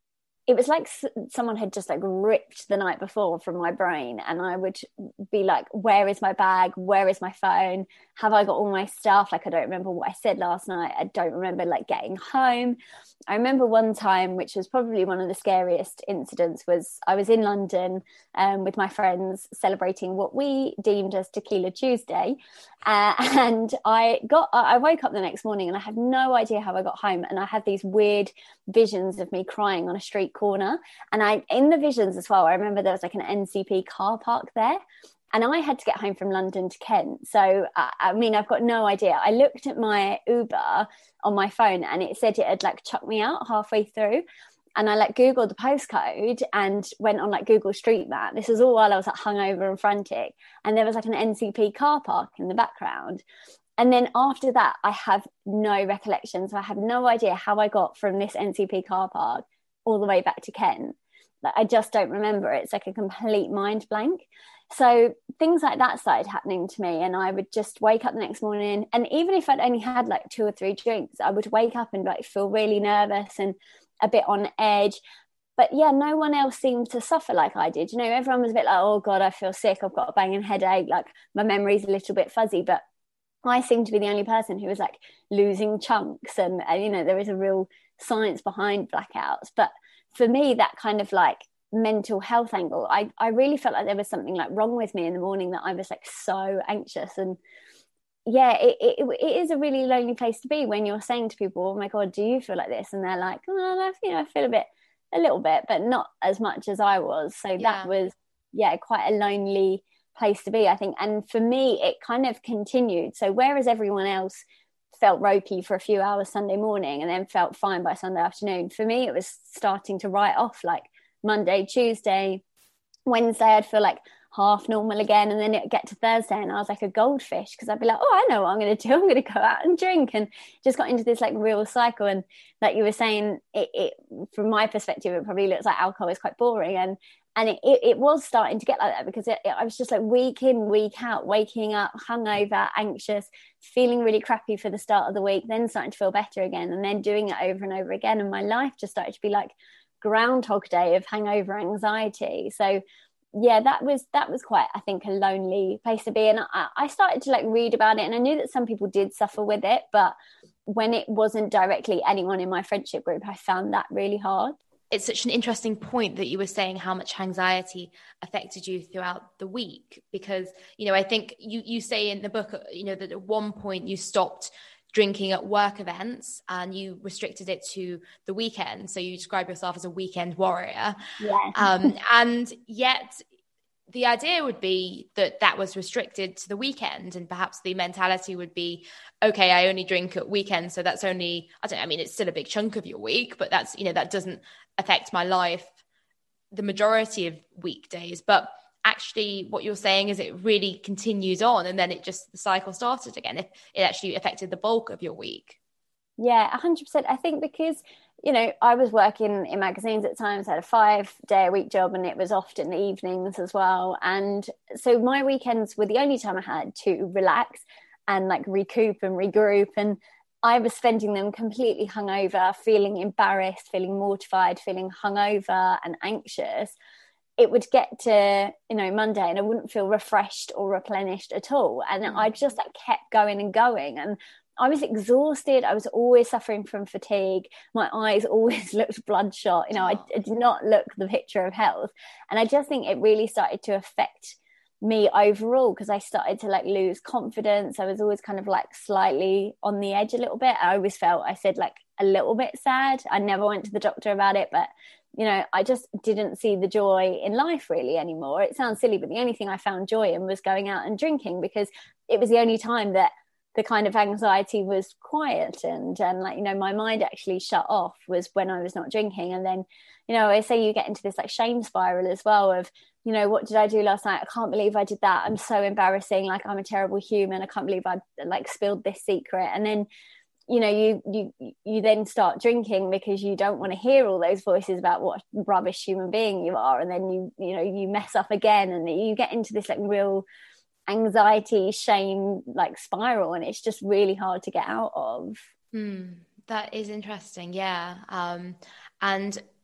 it was like s- someone had just like ripped the night before from my brain, and I would be like, where is my bag? Where is my phone? Have I got all my stuff? Like, I don't remember what I said last night. I don't remember like getting home. I remember one time, which was probably one of the scariest incidents, was I was in London um, with my friends celebrating what we deemed as Tequila Tuesday. Uh, and I got, I woke up the next morning and I had no idea how I got home. And I had these weird visions of me crying on a street corner. And I, in the visions as well, I remember there was like an N C P car park there. And I had to get home from London to Kent. So, uh, I mean, I've got no idea. I looked at my Uber on my phone and it said it had like chucked me out halfway through. And I like Googled the postcode and went on like Google Street Map. This was all while I was like hungover and frantic. And there was like an N C P car park in the background. And then after that, I have no recollection. So I have no idea how I got from this N C P car park all the way back to Kent. Like, I just don't remember. It's like a complete mind blank. So things like that started happening to me, and I would just wake up the next morning, and even if I'd only had like two or three drinks, I would wake up and like feel really nervous and a bit on edge. But yeah, no one else seemed to suffer like I did. You know, everyone was a bit like, oh God, I feel sick. I've got a banging headache. Like, my memory's a little bit fuzzy, but I seemed to be the only person who was like losing chunks, and, and you know, there is a real science behind blackouts. But for me, that kind of like mental health angle, I, I really felt like there was something like wrong with me in the morning, that I was like so anxious. And yeah, it, it, it is a really lonely place to be when you're saying to people, oh my God, do you feel like this? And they're like, oh, you know, I feel a bit, a little bit, but not as much as I was. So yeah. that was, yeah, quite a lonely place to be, I think. And for me, it kind of continued. So whereas everyone else felt ropey for a few hours Sunday morning and then felt fine by Sunday afternoon, for me, it was starting to write off like Monday, Tuesday, Wednesday, I'd feel like half normal again. And then it'd get to Thursday and I was like a goldfish, because I'd be like, oh, I know what I'm going to do. I'm going to go out and drink, and just got into this like real cycle. And like you were saying, it, it from my perspective, it probably looks like alcohol is quite boring. And and it, it, it was starting to get like that, because it, it, I was just like week in, week out, waking up hungover, anxious, feeling really crappy for the start of the week, then starting to feel better again, and then doing it over and over again. And my life just started to be like Groundhog Day of hangover anxiety. So yeah, that was that was quite, I think, a lonely place to be. And I, I started to like read about it, and I knew that some people did suffer with it, but when it wasn't directly anyone in my friendship group, I found that really hard.
It's such an interesting point that you were saying how much anxiety affected you throughout the week, because, you know, I think you, you say in the book, you know, that at one point you stopped drinking at work events and you restricted it to the weekend. So you describe yourself as a weekend warrior.
Yeah.
Um, and yet the idea would be that that was restricted to the weekend, and perhaps the mentality would be, okay, I only drink at weekends, so that's only, I don't I mean, it's still a big chunk of your week, but that's, you know, that doesn't affect my life the majority of weekdays. But actually what you're saying is it really continues on, and then it just, the cycle started again if it actually affected the bulk of your week.
Yeah, one hundred percent. I think because, you know, I was working in magazines at times, I had a five day a week job, and it was often the evenings as well. And so my weekends were the only time I had to relax and like recoup and regroup. And I was spending them completely hungover, feeling embarrassed, feeling mortified, feeling hungover and anxious. It would get to, you know, Monday and I wouldn't feel refreshed or replenished at all. And mm. I just like kept going and going. And I was exhausted. I was always suffering from fatigue. My eyes always looked bloodshot. You know, I, I did not look the picture of health. And I just think it really started to affect me overall, because I started to like lose confidence. I was always kind of like slightly on the edge a little bit. I always felt, I said, like a little bit sad. I never went to the doctor about it, but you know, I just didn't see the joy in life really anymore. It sounds silly, but the only thing I found joy in was going out and drinking, because it was the only time that the kind of anxiety was quiet and, and like, you know, my mind actually shut off was when I was not drinking. And then, you know, I say you get into this like shame spiral as well of, you know, what did I do last night? I can't believe I did that. I'm so embarrassing. Like, I'm a terrible human. I can't believe I like spilled this secret. And then, you know, you you you then start drinking because you don't want to hear all those voices about what rubbish human being you are. And then you, you know, you mess up again, and you get into this like real anxiety, shame, like spiral, and it's just really hard to get out of.
Mm, that is interesting. Yeah. Um, and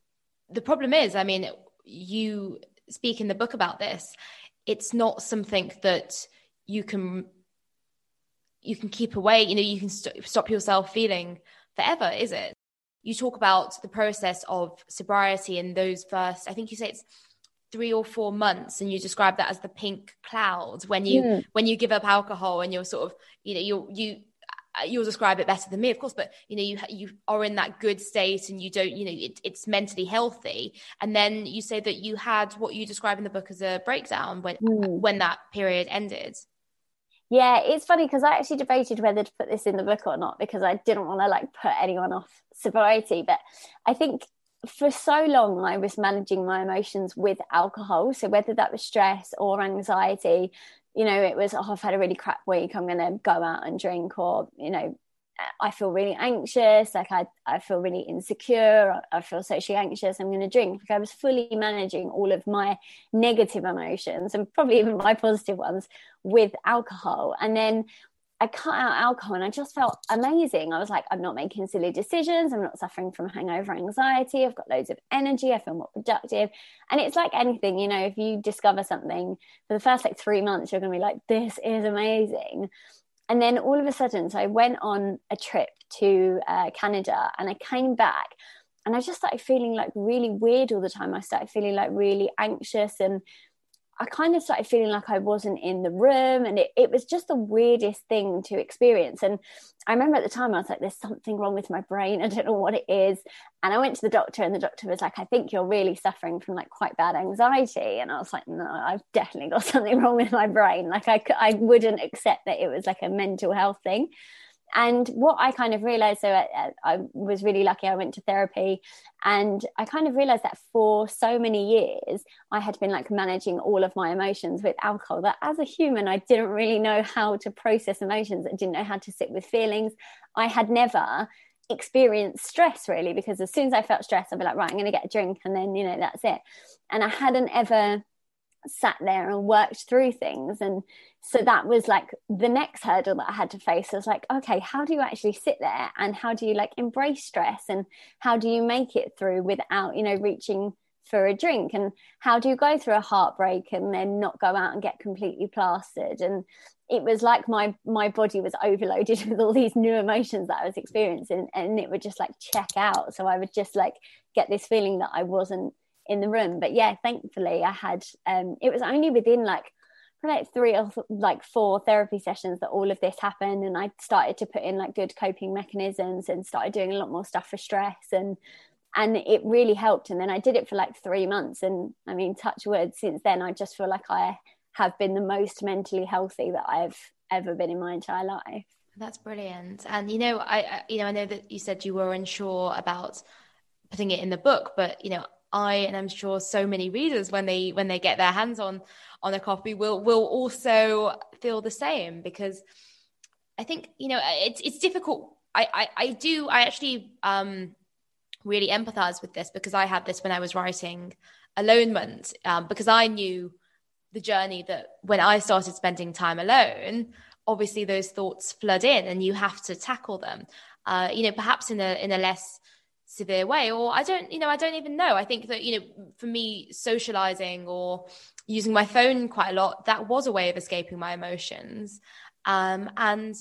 the problem is, I mean, you speak in the book about this. It's not something that you can you can keep away. You know, you can st- stop yourself feeling forever, is it? You talk about the process of sobriety in those first, I think you say it's three or four months, and you describe that as the pink clouds when you mm. when you give up alcohol, and you're sort of, you know, you you you'll describe it better than me, of course, but you know, you you are in that good state, and you don't, you know, it, it's mentally healthy. And then you say that you had what you describe in the book as a breakdown when mm. when that period ended.
Yeah, it's funny because I actually debated whether to put this in the book or not, because I didn't want to like put anyone off sobriety. But I think for so long I was managing my emotions with alcohol. So whether that was stress or anxiety, you know, it was, oh, I've had a really crap week, I'm going to go out and drink, or, you know, I feel really anxious, like I, I feel really insecure, I feel socially anxious, I'm going to drink. Like I was fully managing all of my negative emotions, and probably even my positive ones, with alcohol. And then I cut out alcohol and I just felt amazing. I was like, I'm not making silly decisions, I'm not suffering from hangover anxiety, I've got loads of energy, I feel more productive. And it's like anything, you know, if you discover something for the first like three months, you're going to be like, this is amazing. And then all of a sudden, so I went on a trip to uh, Canada, and I came back and I just started feeling like really weird all the time. I started feeling like really anxious, and I kind of started feeling like I wasn't in the room, and it, it was just the weirdest thing to experience. And I remember at the time I was like, there's something wrong with my brain, I don't know what it is. And I went to the doctor, and the doctor was like, I think you're really suffering from like quite bad anxiety. And I was like, no, I've definitely got something wrong with my brain. Like I, I wouldn't accept that it was like a mental health thing. And what I kind of realized, so I, I was really lucky, I went to therapy, and I kind of realized that for so many years, I had been like managing all of my emotions with alcohol, that as a human, I didn't really know how to process emotions. I didn't know how to sit with feelings. I had never experienced stress really, because as soon as I felt stressed, I'd be like, right, I'm going to get a drink, and then, you know, that's it. And I hadn't ever sat there and worked through things. And so that was like the next hurdle that I had to face. I was like, okay, how do you actually sit there, and how do you like embrace stress, and how do you make it through without, you know, reaching for a drink, and how do you go through a heartbreak and then not go out and get completely plastered? And it was like my my body was overloaded with all these new emotions that I was experiencing, and it would just like check out. So I would just like get this feeling that I wasn't in the room. But yeah, thankfully I had um it was only within like like three or like four therapy sessions that all of this happened, and I started to put in like good coping mechanisms and started doing a lot more stuff for stress, and and it really helped. And then I did it for like three months, and I mean, touch wood, since then I just feel like I have been the most mentally healthy that I've ever been in my entire life.
That's brilliant. And you know, I, I you know I know that you said you were unsure about putting it in the book, but you know, I, and I'm sure so many readers, when they when they get their hands on on a copy, will will also feel the same, because I think, you know, it's it's difficult. I I, I do I actually um really empathize with this, because I had this when I was writing Alonement, um, because I knew the journey that when I started spending time alone, obviously those thoughts flood in, and you have to tackle them. Uh, you know, perhaps in a in a less severe way, or I don't, you know, I don't even know. I think that, you know, for me, socializing or using my phone quite a lot, that was a way of escaping my emotions. Um, and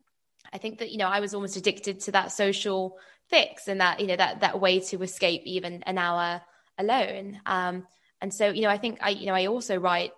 I think that, you know, I was almost addicted to that social fix, and that, you know, that, that way to escape even an hour alone. Um, and so, you know, I think I, you know, I also write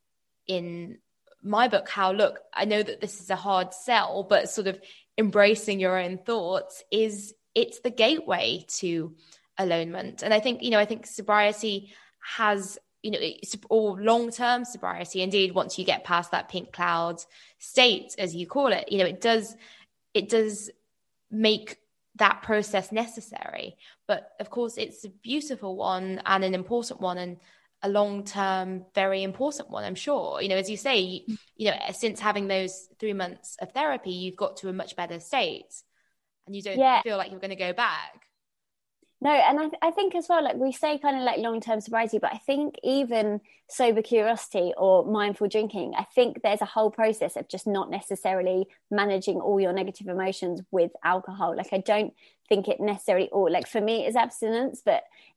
in my book how, look, I know that this is a hard sell, but sort of embracing your own thoughts is, it's the gateway to alonement. And I think, you know, I think sobriety has, you know, or long-term sobriety, indeed, once you get past that pink cloud state, as you call it, you know, it does, it does make that process necessary. But of course, it's a beautiful one and an important one, and a long-term, very important one, I'm sure. You know, as you say, you know, since having those three months of therapy, you've got to a much better state. And you don't yeah. feel like you're going to go back.
No, and I, th- I think as well, like we say kind of like long-term sobriety, but I think even sober curiosity or mindful drinking, I think there's a whole process of just not necessarily managing all your negative emotions with alcohol. Like I don't think it necessarily all, like for me it's abstinence, but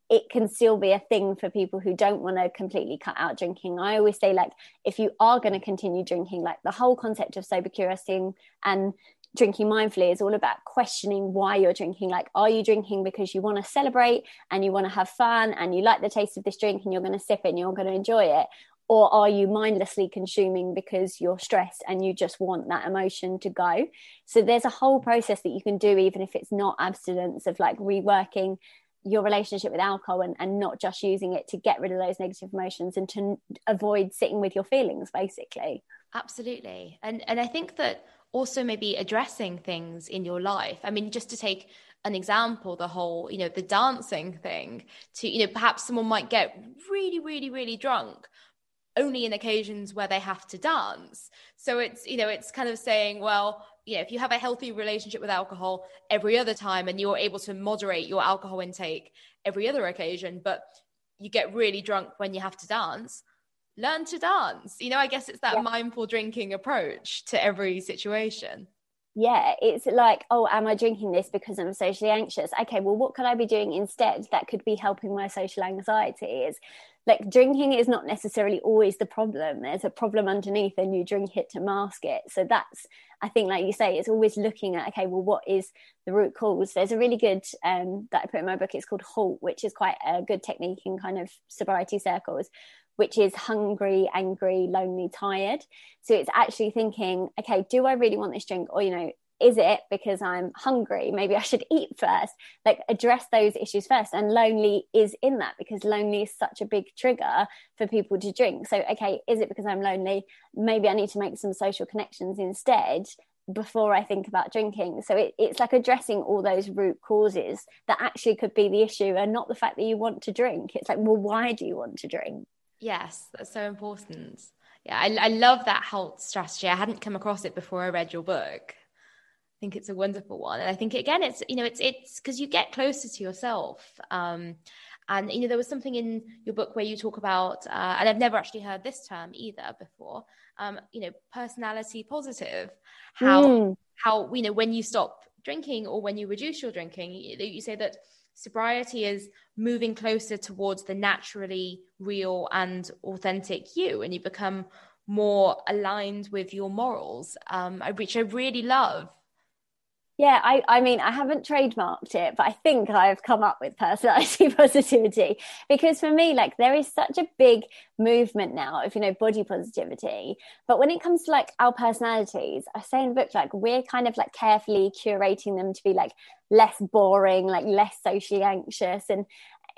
it can still be a thing for people who don't want to completely cut out drinking. I always say, like, if you are going to continue drinking, like the whole concept of sober curiosity and drinking mindfully is all about questioning why you're drinking. Like, are you drinking because you want to celebrate and you want to have fun and you like the taste of this drink and you're going to sip it and you're going to enjoy it? Or are you mindlessly consuming because you're stressed and you just want that emotion to go? So there's a whole process that you can do, even if it's not abstinence, of like reworking your relationship with alcohol and, and not just using it to get rid of those negative emotions and to avoid sitting with your feelings, basically.
Absolutely. And and I think that also maybe addressing things in your life. I mean, just to take an example, the whole, you know, the dancing thing, to, you know, perhaps someone might get really, really, really drunk only in occasions where they have to dance. So it's, you know, it's kind of saying, well, you know, if you have a healthy relationship with alcohol every other time and you're able to moderate your alcohol intake every other occasion, but you get really drunk when you have to dance, learn to dance. You know, I guess it's that yeah. mindful drinking approach to every situation.
Yeah, it's like, oh, am I drinking this because I'm socially anxious? Okay, well, what could I be doing instead that could be helping my social anxiety? Is like, drinking is not necessarily always the problem. There's a problem underneath and you drink it to mask it. So that's, I think, like you say, it's always looking at, okay, well, what is the root cause? There's a really good, um, that I put in my book, it's called HALT, which is quite a good technique in kind of sobriety circles, which is hungry, angry, lonely, tired. So it's actually thinking, okay, do I really want this drink? Or, you know, is it because I'm hungry? Maybe I should eat first. Like, address those issues first. And lonely is in that, because lonely is such a big trigger for people to drink. So, okay, is it because I'm lonely? Maybe I need to make some social connections instead before I think about drinking. So it, it's like addressing all those root causes that actually could be the issue, and not the fact that you want to drink. It's like, well, why do you want to drink?
Yes, that's so important. Yeah, I, I love that HALT strategy. I hadn't come across it before I read your book. I think it's a wonderful one. And I think, again, it's, you know, it's it's because you get closer to yourself. Um, and, you know, there was something in your book where you talk about, uh, and I've never actually heard this term either before, um, you know, personality positive, how, mm. how, you know, when you stop drinking or when you reduce your drinking, you, you say that sobriety is moving closer towards the naturally real and authentic you, and you become more aligned with your morals, um, which I really love.
Yeah, I, I mean, I haven't trademarked it, but I think I've come up with personality positivity, because for me, like, there is such a big movement now of, you know, body positivity. But when it comes to like our personalities, I say in the book, like, we're kind of like carefully curating them to be like less boring, like less socially anxious. And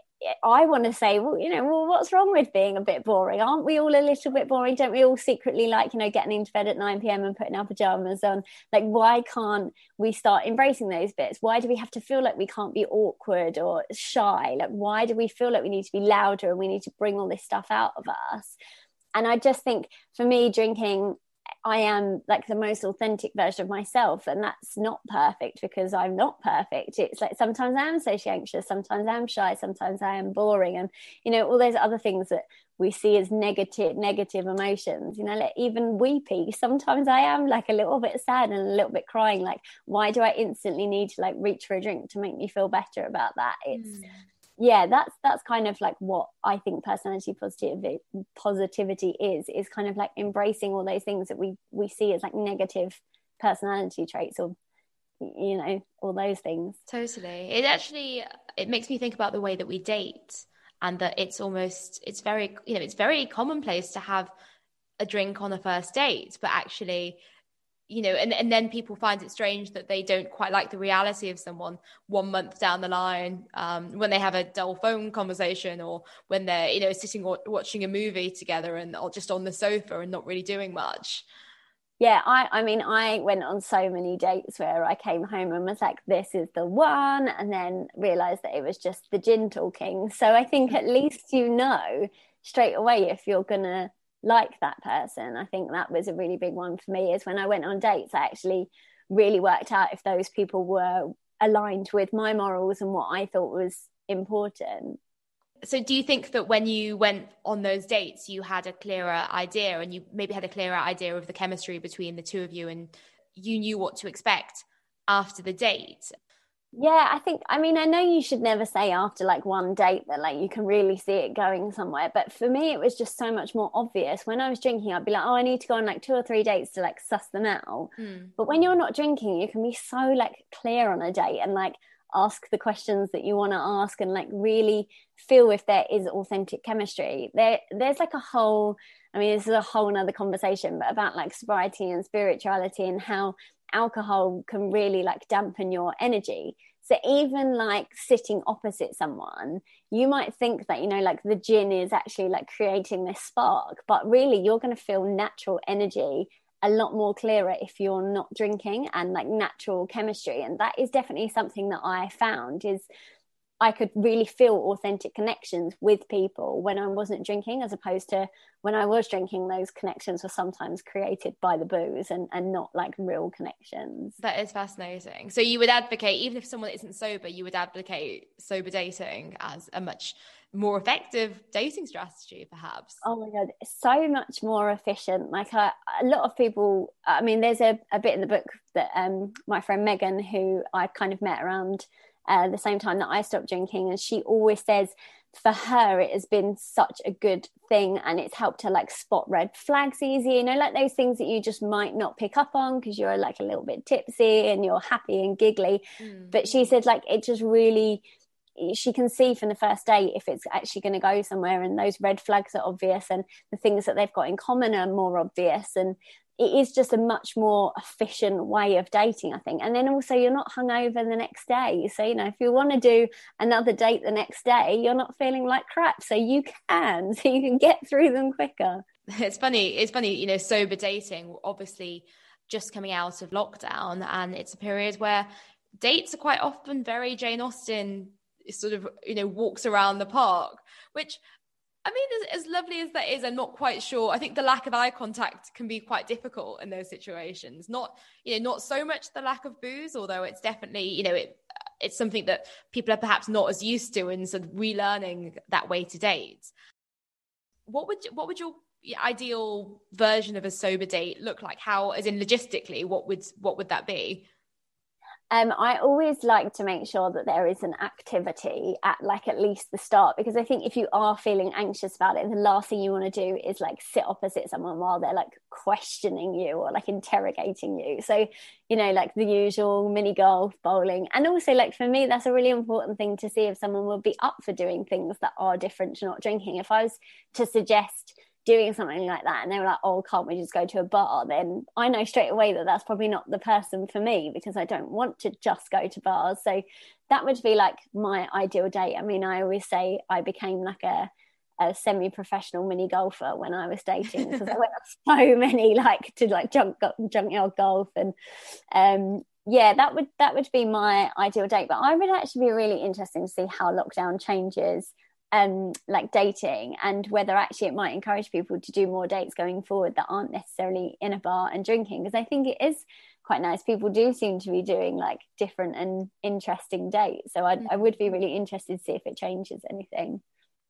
I want to say, well, you know, well, what's wrong with being a bit boring? Aren't we all a little bit boring? Don't we all secretly like, you know, getting into bed at nine p.m. and putting our pajamas on? Like, why can't we start embracing those bits? Why do we have to feel like we can't be awkward or shy? Like, why do we feel like we need to be louder and we need to bring all this stuff out of us? And I just think, for me, drinking, I am like the most authentic version of myself, and that's not perfect, because I'm not perfect. It's like, sometimes I am socially anxious, sometimes I'm shy, sometimes I am boring, and, you know, all those other things that we see as negative negative emotions, you know, like even weepy, sometimes I am like a little bit sad and a little bit crying. Like, why do I instantly need to like reach for a drink to make me feel better about that? It's mm. yeah, that's that's kind of like what I think personality positivity positivity is is kind of like embracing all those things that we we see as like negative personality traits, or, you know, all those things.
Totally. It actually, it makes me think about the way that we date, and that it's almost, it's very, you know, it's very commonplace to have a drink on a first date, but actually, you know, and, and then people find it strange that they don't quite like the reality of someone one month down the line, um, when they have a dull phone conversation, or when they're, you know, sitting or watching a movie together and or just on the sofa and not really doing much.
Yeah, I, I mean, I went on so many dates where I came home and was like, this is the one, and then realised that it was just the gin talking. So I think at least you know straight away if you're going to like that person. I think that was a really big one for me, is when I went on dates, I actually really worked out if those people were aligned with my morals and what I thought was important.
So do you think that when you went on those dates, you had a clearer idea, and you maybe had a clearer idea of the chemistry between the two of you, and you knew what to expect after the date?
Yeah, I think, I mean, I know you should never say after like one date that like you can really see it going somewhere. But for me, it was just so much more obvious. When I was drinking, I'd be like, oh, I need to go on like two or three dates to like suss them out.
Mm.
But when you're not drinking, you can be so like clear on a date and like ask the questions that you want to ask and like really feel if there is authentic chemistry. There, there's like a whole, I mean, this is a whole nother conversation, but about like sobriety and spirituality and how alcohol can really like dampen your energy. So even like sitting opposite someone, you might think that, you know, like the gin is actually like creating this spark, but really you're going to feel natural energy a lot more clearer if you're not drinking, and like natural chemistry. And that is definitely something that I found is I could really feel authentic connections with people when I wasn't drinking, as opposed to when I was drinking, those connections were sometimes created by the booze and, and not like real connections.
That is fascinating. So you would advocate, even if someone isn't sober, you would advocate sober dating as a much more effective dating strategy, perhaps?
Oh my God, so much more efficient. Like a, a lot of people, I mean, there's a, a bit in the book that um, my friend Megan, who I kind of met around uh, the same time that I stopped drinking, and she always says for her it has been such a good thing, and it's helped her like spot red flags easy, you know, like those things that you just might not pick up on because you're like a little bit tipsy and you're happy and giggly. Mm. But she said like it just really, she can see from the first date if it's actually going to go somewhere, and those red flags are obvious and the things that they've got in common are more obvious, and it is just a much more efficient way of dating, I think. And then also you're not hungover the next day, so you know, if you want to do another date the next day, you're not feeling like crap, so you can so you can get through them quicker.
It's funny it's funny you know, sober dating, obviously just coming out of lockdown, and it's a period where dates are quite often very Jane Austen sort of, you know, walks around the park, which, I mean, as, as lovely as that is, I'm not quite sure. I think the lack of eye contact can be quite difficult in those situations. Not, you know, not so much the lack of booze, although it's definitely, you know, it it's something that people are perhaps not as used to, and sort of relearning that way to date. What would what would your ideal version of a sober date look like? How, as in logistically, what would what would that be?
Um, I always like to make sure that there is an activity at like at least the start, because I think if you are feeling anxious about it, the last thing you want to do is like sit opposite someone while they're like questioning you or like interrogating you. So, you know, like the usual mini golf, bowling. And also like for me, that's a really important thing to see if someone will be up for doing things that are different to not drinking. If I was to suggest doing something like that and they were like, oh, can't we just go to a bar, then I know straight away that that's probably not the person for me, because I don't want to just go to bars. So that would be like my ideal date. I mean, I always say I became like a, a semi-professional mini golfer when I was dating, because I went on so many like to like junk junkyard golf, and um yeah, that would that would be my ideal date. But I would actually be really interested to see how lockdown changes um like dating, and whether actually it might encourage people to do more dates going forward that aren't necessarily in a bar and drinking, because I think it is quite nice. People do seem to be doing like different and interesting dates, so I'd, I would be really interested to see if it changes anything.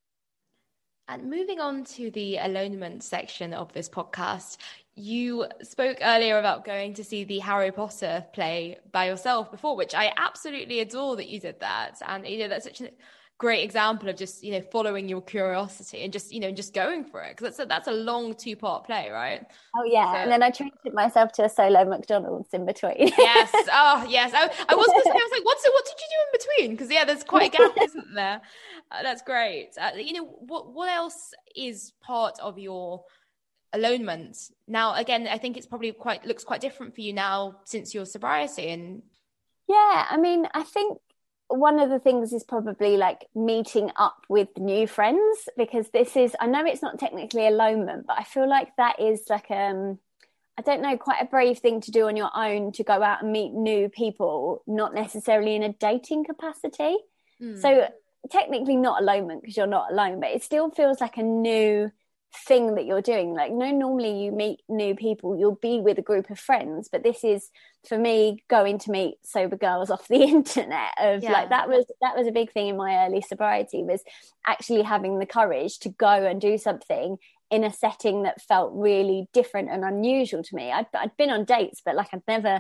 And moving on to the alonement section of this podcast, you spoke earlier about going to see the Harry Potter play by yourself before, which I absolutely adore that you did that. And you know, that's such a great example of just, you know, following your curiosity and just, you know, just going for it, because that's a, that's a long two-part play, right?
Oh yeah. So, and then I treated myself to a solo McDonald's in between.
Yes. Oh yes. I, I was gonna say, I was like, what's what did you do in between? Because yeah, there's quite a gap, isn't there? Uh, that's great. Uh, you know, what what else is part of your alonement now? Again, I think it's probably quite looks quite different for you now since your sobriety. And
yeah, I mean, I think one of the things is probably like meeting up with new friends, because this is, I know it's not technically alonement, but I feel like that is like, um, I don't know, quite a brave thing to do on your own, to go out and meet new people, not necessarily in a dating capacity. Mm. So technically not alonement because you're not alone, but it still feels like a new thing that you're doing. Like, no, normally you meet new people, you'll be with a group of friends, but this is for me going to meet sober girls off the internet of yeah. like that was that was a big thing in my early sobriety, was actually having the courage to go and do something in a setting that felt really different and unusual to me. I'd, I'd been on dates, but like I'd never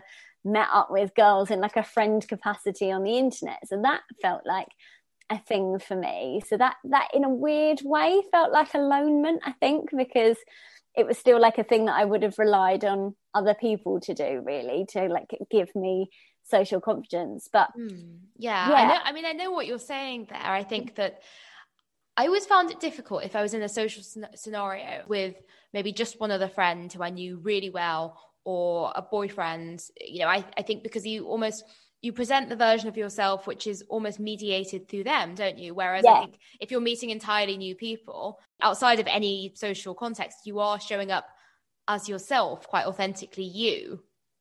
met up with girls in like a friend capacity on the internet. So that felt like a thing for me. So that that in a weird way felt like alonement, I think, because it was still like a thing that I would have relied on other people to do, really, to like give me social confidence. But
mm, yeah,
yeah.
I know, I mean, I know what you're saying there. I think that I always found it difficult if I was in a social scenario with maybe just one other friend who I knew really well, or a boyfriend, you know, I, I think because you almost, you present the version of yourself which is almost mediated through them, don't you? Whereas yeah. I think if you're meeting entirely new people outside of any social context, you are showing up as yourself, quite authentically you.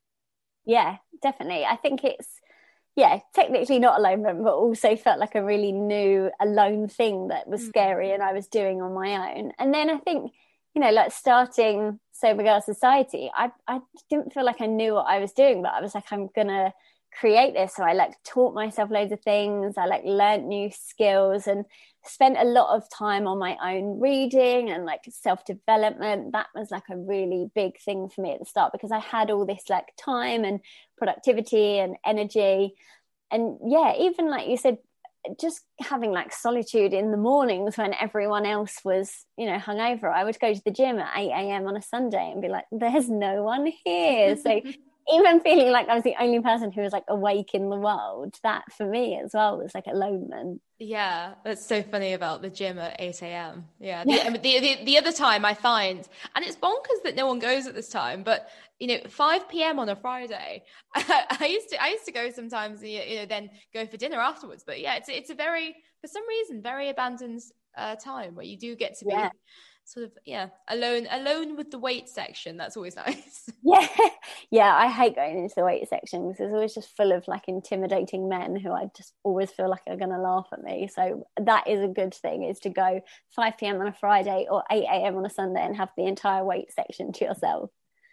Yeah, definitely. I think it's, yeah, technically not alone, but also felt like a really new alone thing that was mm. scary and I was doing on my own. And then I think, you know, like starting Sober Girl Society, I, I didn't feel like I knew what I was doing, but I was like, I'm going to create this. So I like taught myself loads of things. I like learned new skills and spent a lot of time on my own reading and like self-development. That was like a really big thing for me at the start, because I had all this like time and productivity and energy. And yeah, even like you said, just having like solitude in the mornings when everyone else was, you know, hungover. I would go to the gym at eight a.m. on a Sunday and be like, there's no one here. So even feeling like I was the only person who was like awake in the world, that for me as well was like alonement.
Yeah, that's so funny about the gym at eight a.m. Yeah, the, the, the, the other time I find, and it's bonkers that no one goes at this time, but you know, five p.m. on a Friday, I, I used to I used to go sometimes, you know, then go for dinner afterwards. But yeah, it's it's a very, for some reason, very abandoned uh, time where you do get to be yeah. sort of, yeah, alone, alone with the weight section. That's always nice.
Yeah. Yeah. I hate going into the weight section because it's always just full of like intimidating men who I just always feel like are going to laugh at me. So that is a good thing, is to go five p.m. on a Friday or eight a.m. on a Sunday and have the entire weight section to yourself.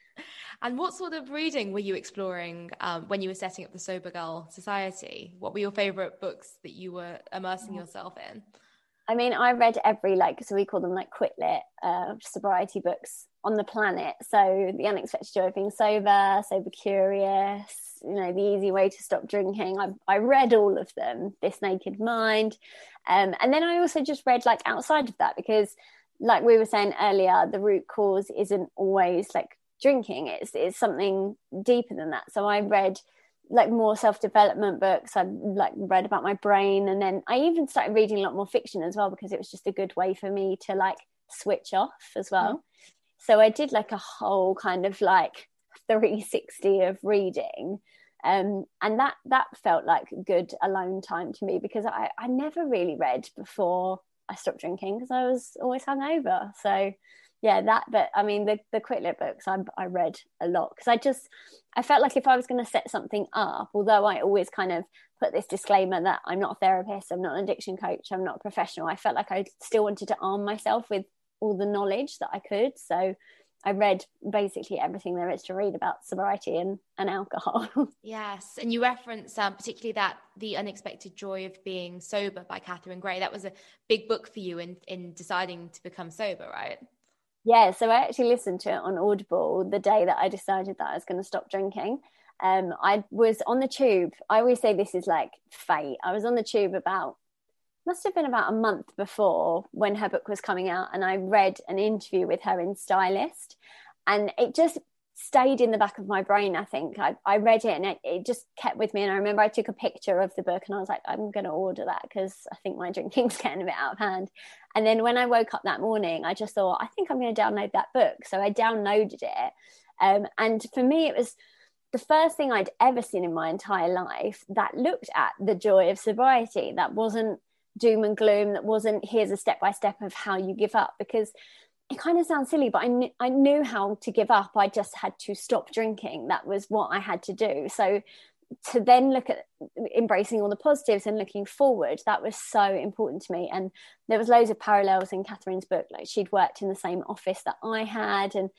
And what sort of reading were you exploring um, when you were setting up the Sober Girl Society? What were your favourite books that you were immersing yourself in?
I mean, I read every, like, so we call them like quit lit uh, sobriety books on the planet. So The Unexpected Joy of Being Sober, Sober Curious, you know, The Easy Way to Stop Drinking. I, I read all of them, This Naked Mind. Um, and then I also just read like outside of that, because like we were saying earlier, the root cause isn't always like drinking. It's, it's something deeper than that. So I read like more self-development books. I like read about my brain, and then I even started reading a lot more fiction as well, because it was just a good way for me to like switch off as well. Mm. So I did like a whole kind of like three sixty of reading, um, and that that felt like good alone time to me, because I, I never really read before I stopped drinking because I was always hungover. So yeah, that, but I mean, the, the Quit Lit books, I, I read a lot, because I just, I felt like if I was going to set something up, although I always kind of put this disclaimer that I'm not a therapist, I'm not an addiction coach, I'm not a professional, I felt like I still wanted to arm myself with all the knowledge that I could. So I read basically everything there is to read about sobriety and, and alcohol.
Yes. And you reference um, particularly that The Unexpected Joy of Being Sober by Catherine Gray. That was a big book for you in, in deciding to become sober, right?
Yeah, so I actually listened to it on Audible the day that I decided that I was going to stop drinking. Um, I was on the tube. I always say this is like fate. I was on the tube about, must have been about a month before when her book was coming out, and I read an interview with her in Stylist, and it just stayed in the back of my brain. I think I, I read it and it, it just kept with me. And I remember I took a picture of the book and I was like, I'm going to order that because I think my drinking's getting a bit out of hand. And then when I woke up that morning, I just thought, I think I'm going to download that book. So I downloaded it. Um, and for me, it was the first thing I'd ever seen in my entire life that looked at the joy of sobriety. That wasn't doom and gloom. That wasn't, here's a step-by-step of how you give up, because it kind of sounds silly, but I, kn- I knew how to give up. I just had to stop drinking. That was what I had to do. So to then look at embracing all the positives and looking forward, that was so important to me. And there was loads of parallels in Catherine's book. Like, she'd worked in the same office that I had, and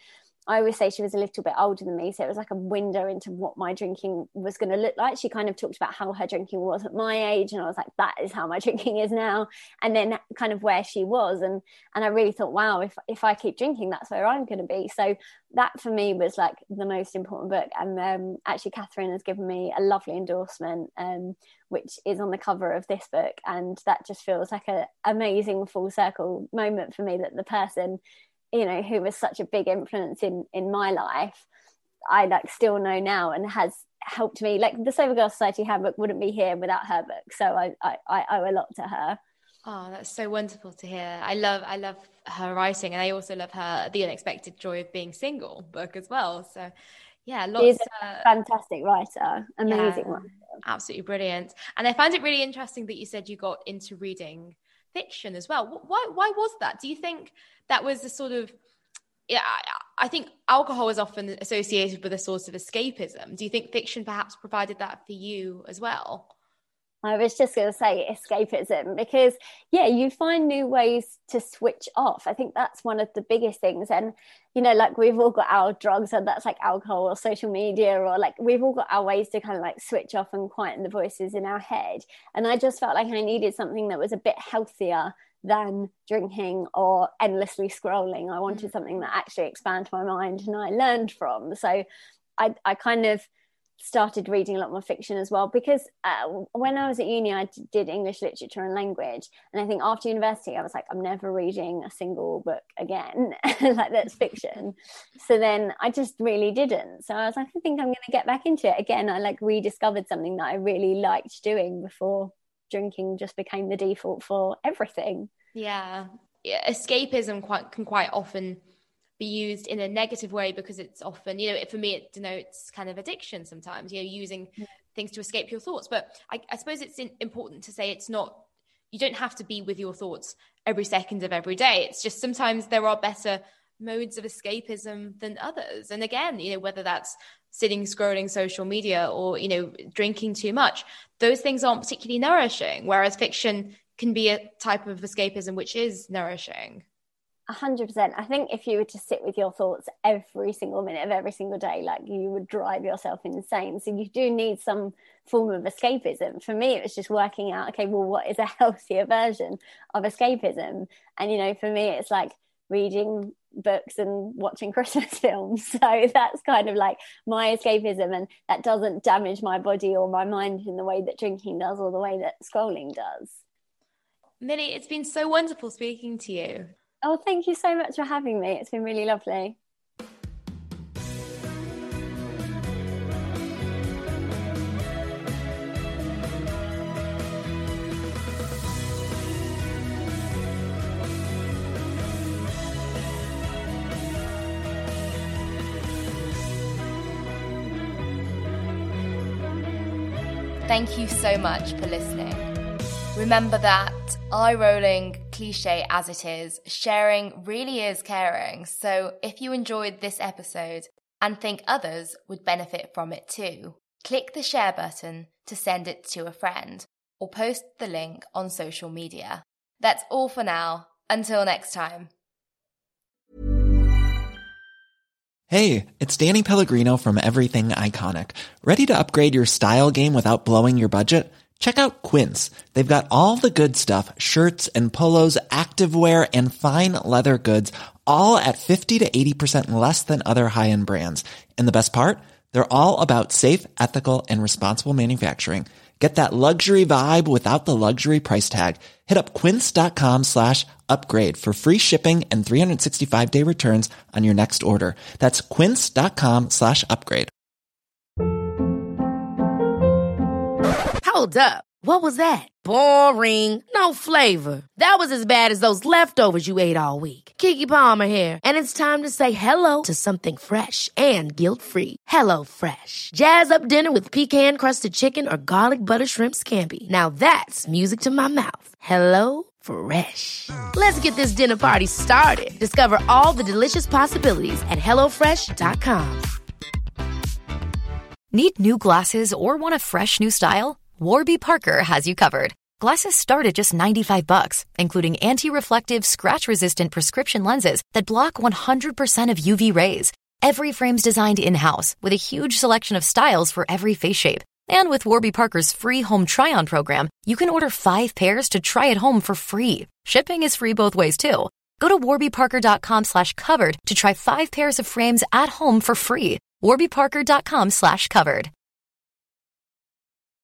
I always say she was a little bit older than me, so it was like a window into what my drinking was going to look like. She kind of talked about how her drinking was at my age, and I was like, that is how my drinking is now. And then kind of where she was, and and I really thought, wow, if if I keep drinking, that's where I'm going to be. So that for me was like the most important book. And um, actually Catherine has given me a lovely endorsement, um, which is on the cover of this book, and that just feels like an amazing full circle moment for me, that the person, you know, who was such a big influence in in my life, I like still know now, and has helped me. Like the Sober Girl Society handbook wouldn't be here without her book, so I, I I owe a lot to her.
Oh, that's so wonderful to hear. I love I love her writing, and I also love her The Unexpected Joy of Being Single book as well. So yeah, lots.
She's a uh, fantastic writer, amazing
yeah,
writer,
absolutely brilliant. And I found it really interesting that you said you got into reading fiction as well. Why why was that? Do you think that was a sort of, yeah, I, I think alcohol is often associated with a source of escapism. Do you think fiction perhaps provided that for you as well?
I was just going to say escapism, because yeah, you find new ways to switch off. I think that's one of the biggest things. And you know, like we've all got our drugs, and that's like alcohol or social media, or like we've all got our ways to kind of like switch off and quieten the voices in our head. And I just felt like I needed something that was a bit healthier than drinking or endlessly scrolling. I wanted something that actually expanded my mind and I learned from. So I, I kind of started reading a lot more fiction as well, because uh, when I was at uni, I did English literature and language. And I think after university, I was like, I'm never reading a single book again, like that's fiction. So then I just really didn't. So I was like, I think I'm going to get back into it again. I like rediscovered something that I really liked doing before drinking just became the default for everything.
Yeah, yeah. Escapism quite can quite often be used in a negative way, because it's often, you know, for me it denotes kind of addiction sometimes, you know, using yeah. things to escape your thoughts. But I, I suppose it's in, important to say it's not, you don't have to be with your thoughts every second of every day. It's just sometimes there are better modes of escapism than others. And again, you know, whether that's sitting scrolling social media or, you know, drinking too much, those things aren't particularly nourishing, whereas fiction can be a type of escapism which is nourishing.
A hundred percent. I think if you were to sit with your thoughts every single minute of every single day, like you would drive yourself insane. So you do need some form of escapism. For me, it was just working out, okay, well, what is a healthier version of escapism? And, you know, for me, it's like reading books and watching Christmas films. So that's kind of like my escapism, and that doesn't damage my body or my mind in the way that drinking does, or the way that scrolling does.
Millie, it's been so wonderful speaking to you.
Oh, thank you so much for having me. It's been really lovely.
Thank you so much for listening. Remember that eye-rolling cliche as it is, sharing really is caring. So if you enjoyed this episode and think others would benefit from it too, click the share button to send it to a friend, or post the link on social media. That's all for now. Until next time.
Hey, it's Danny Pellegrino from Everything Iconic. Ready to upgrade your style game without blowing your budget? Check out Quince. They've got all the good stuff, shirts and polos, activewear, and fine leather goods, all at fifty to eighty percent less than other high-end brands. And the best part? They're all about safe, ethical, and responsible manufacturing. Get that luxury vibe without the luxury price tag. Hit up quince.com slash upgrade for free shipping and three sixty-five day returns on your next order. That's quince.com slash upgrade.
Hold up. What was that? Boring. No flavor. That was as bad as those leftovers you ate all week. Keke Palmer here. And it's time to say hello to something fresh and guilt-free. Hello Fresh. Jazz up dinner with pecan-crusted chicken or garlic butter shrimp scampi. Now that's music to my mouth. Hello Fresh. Let's get this dinner party started. Discover all the delicious possibilities at hello fresh dot com.
Need new glasses or want a fresh new style? Warby Parker has you covered. Glasses start at just ninety-five bucks, including anti-reflective, scratch-resistant prescription lenses that block one hundred percent of U V rays. Every frame's designed in-house with a huge selection of styles for every face shape. And with Warby Parker's free home try-on program, you can order five pairs to try at home for free. Shipping is free both ways, too. Go to warbyparker.com slash covered to try five pairs of frames at home for free. warbyparker.com slash covered.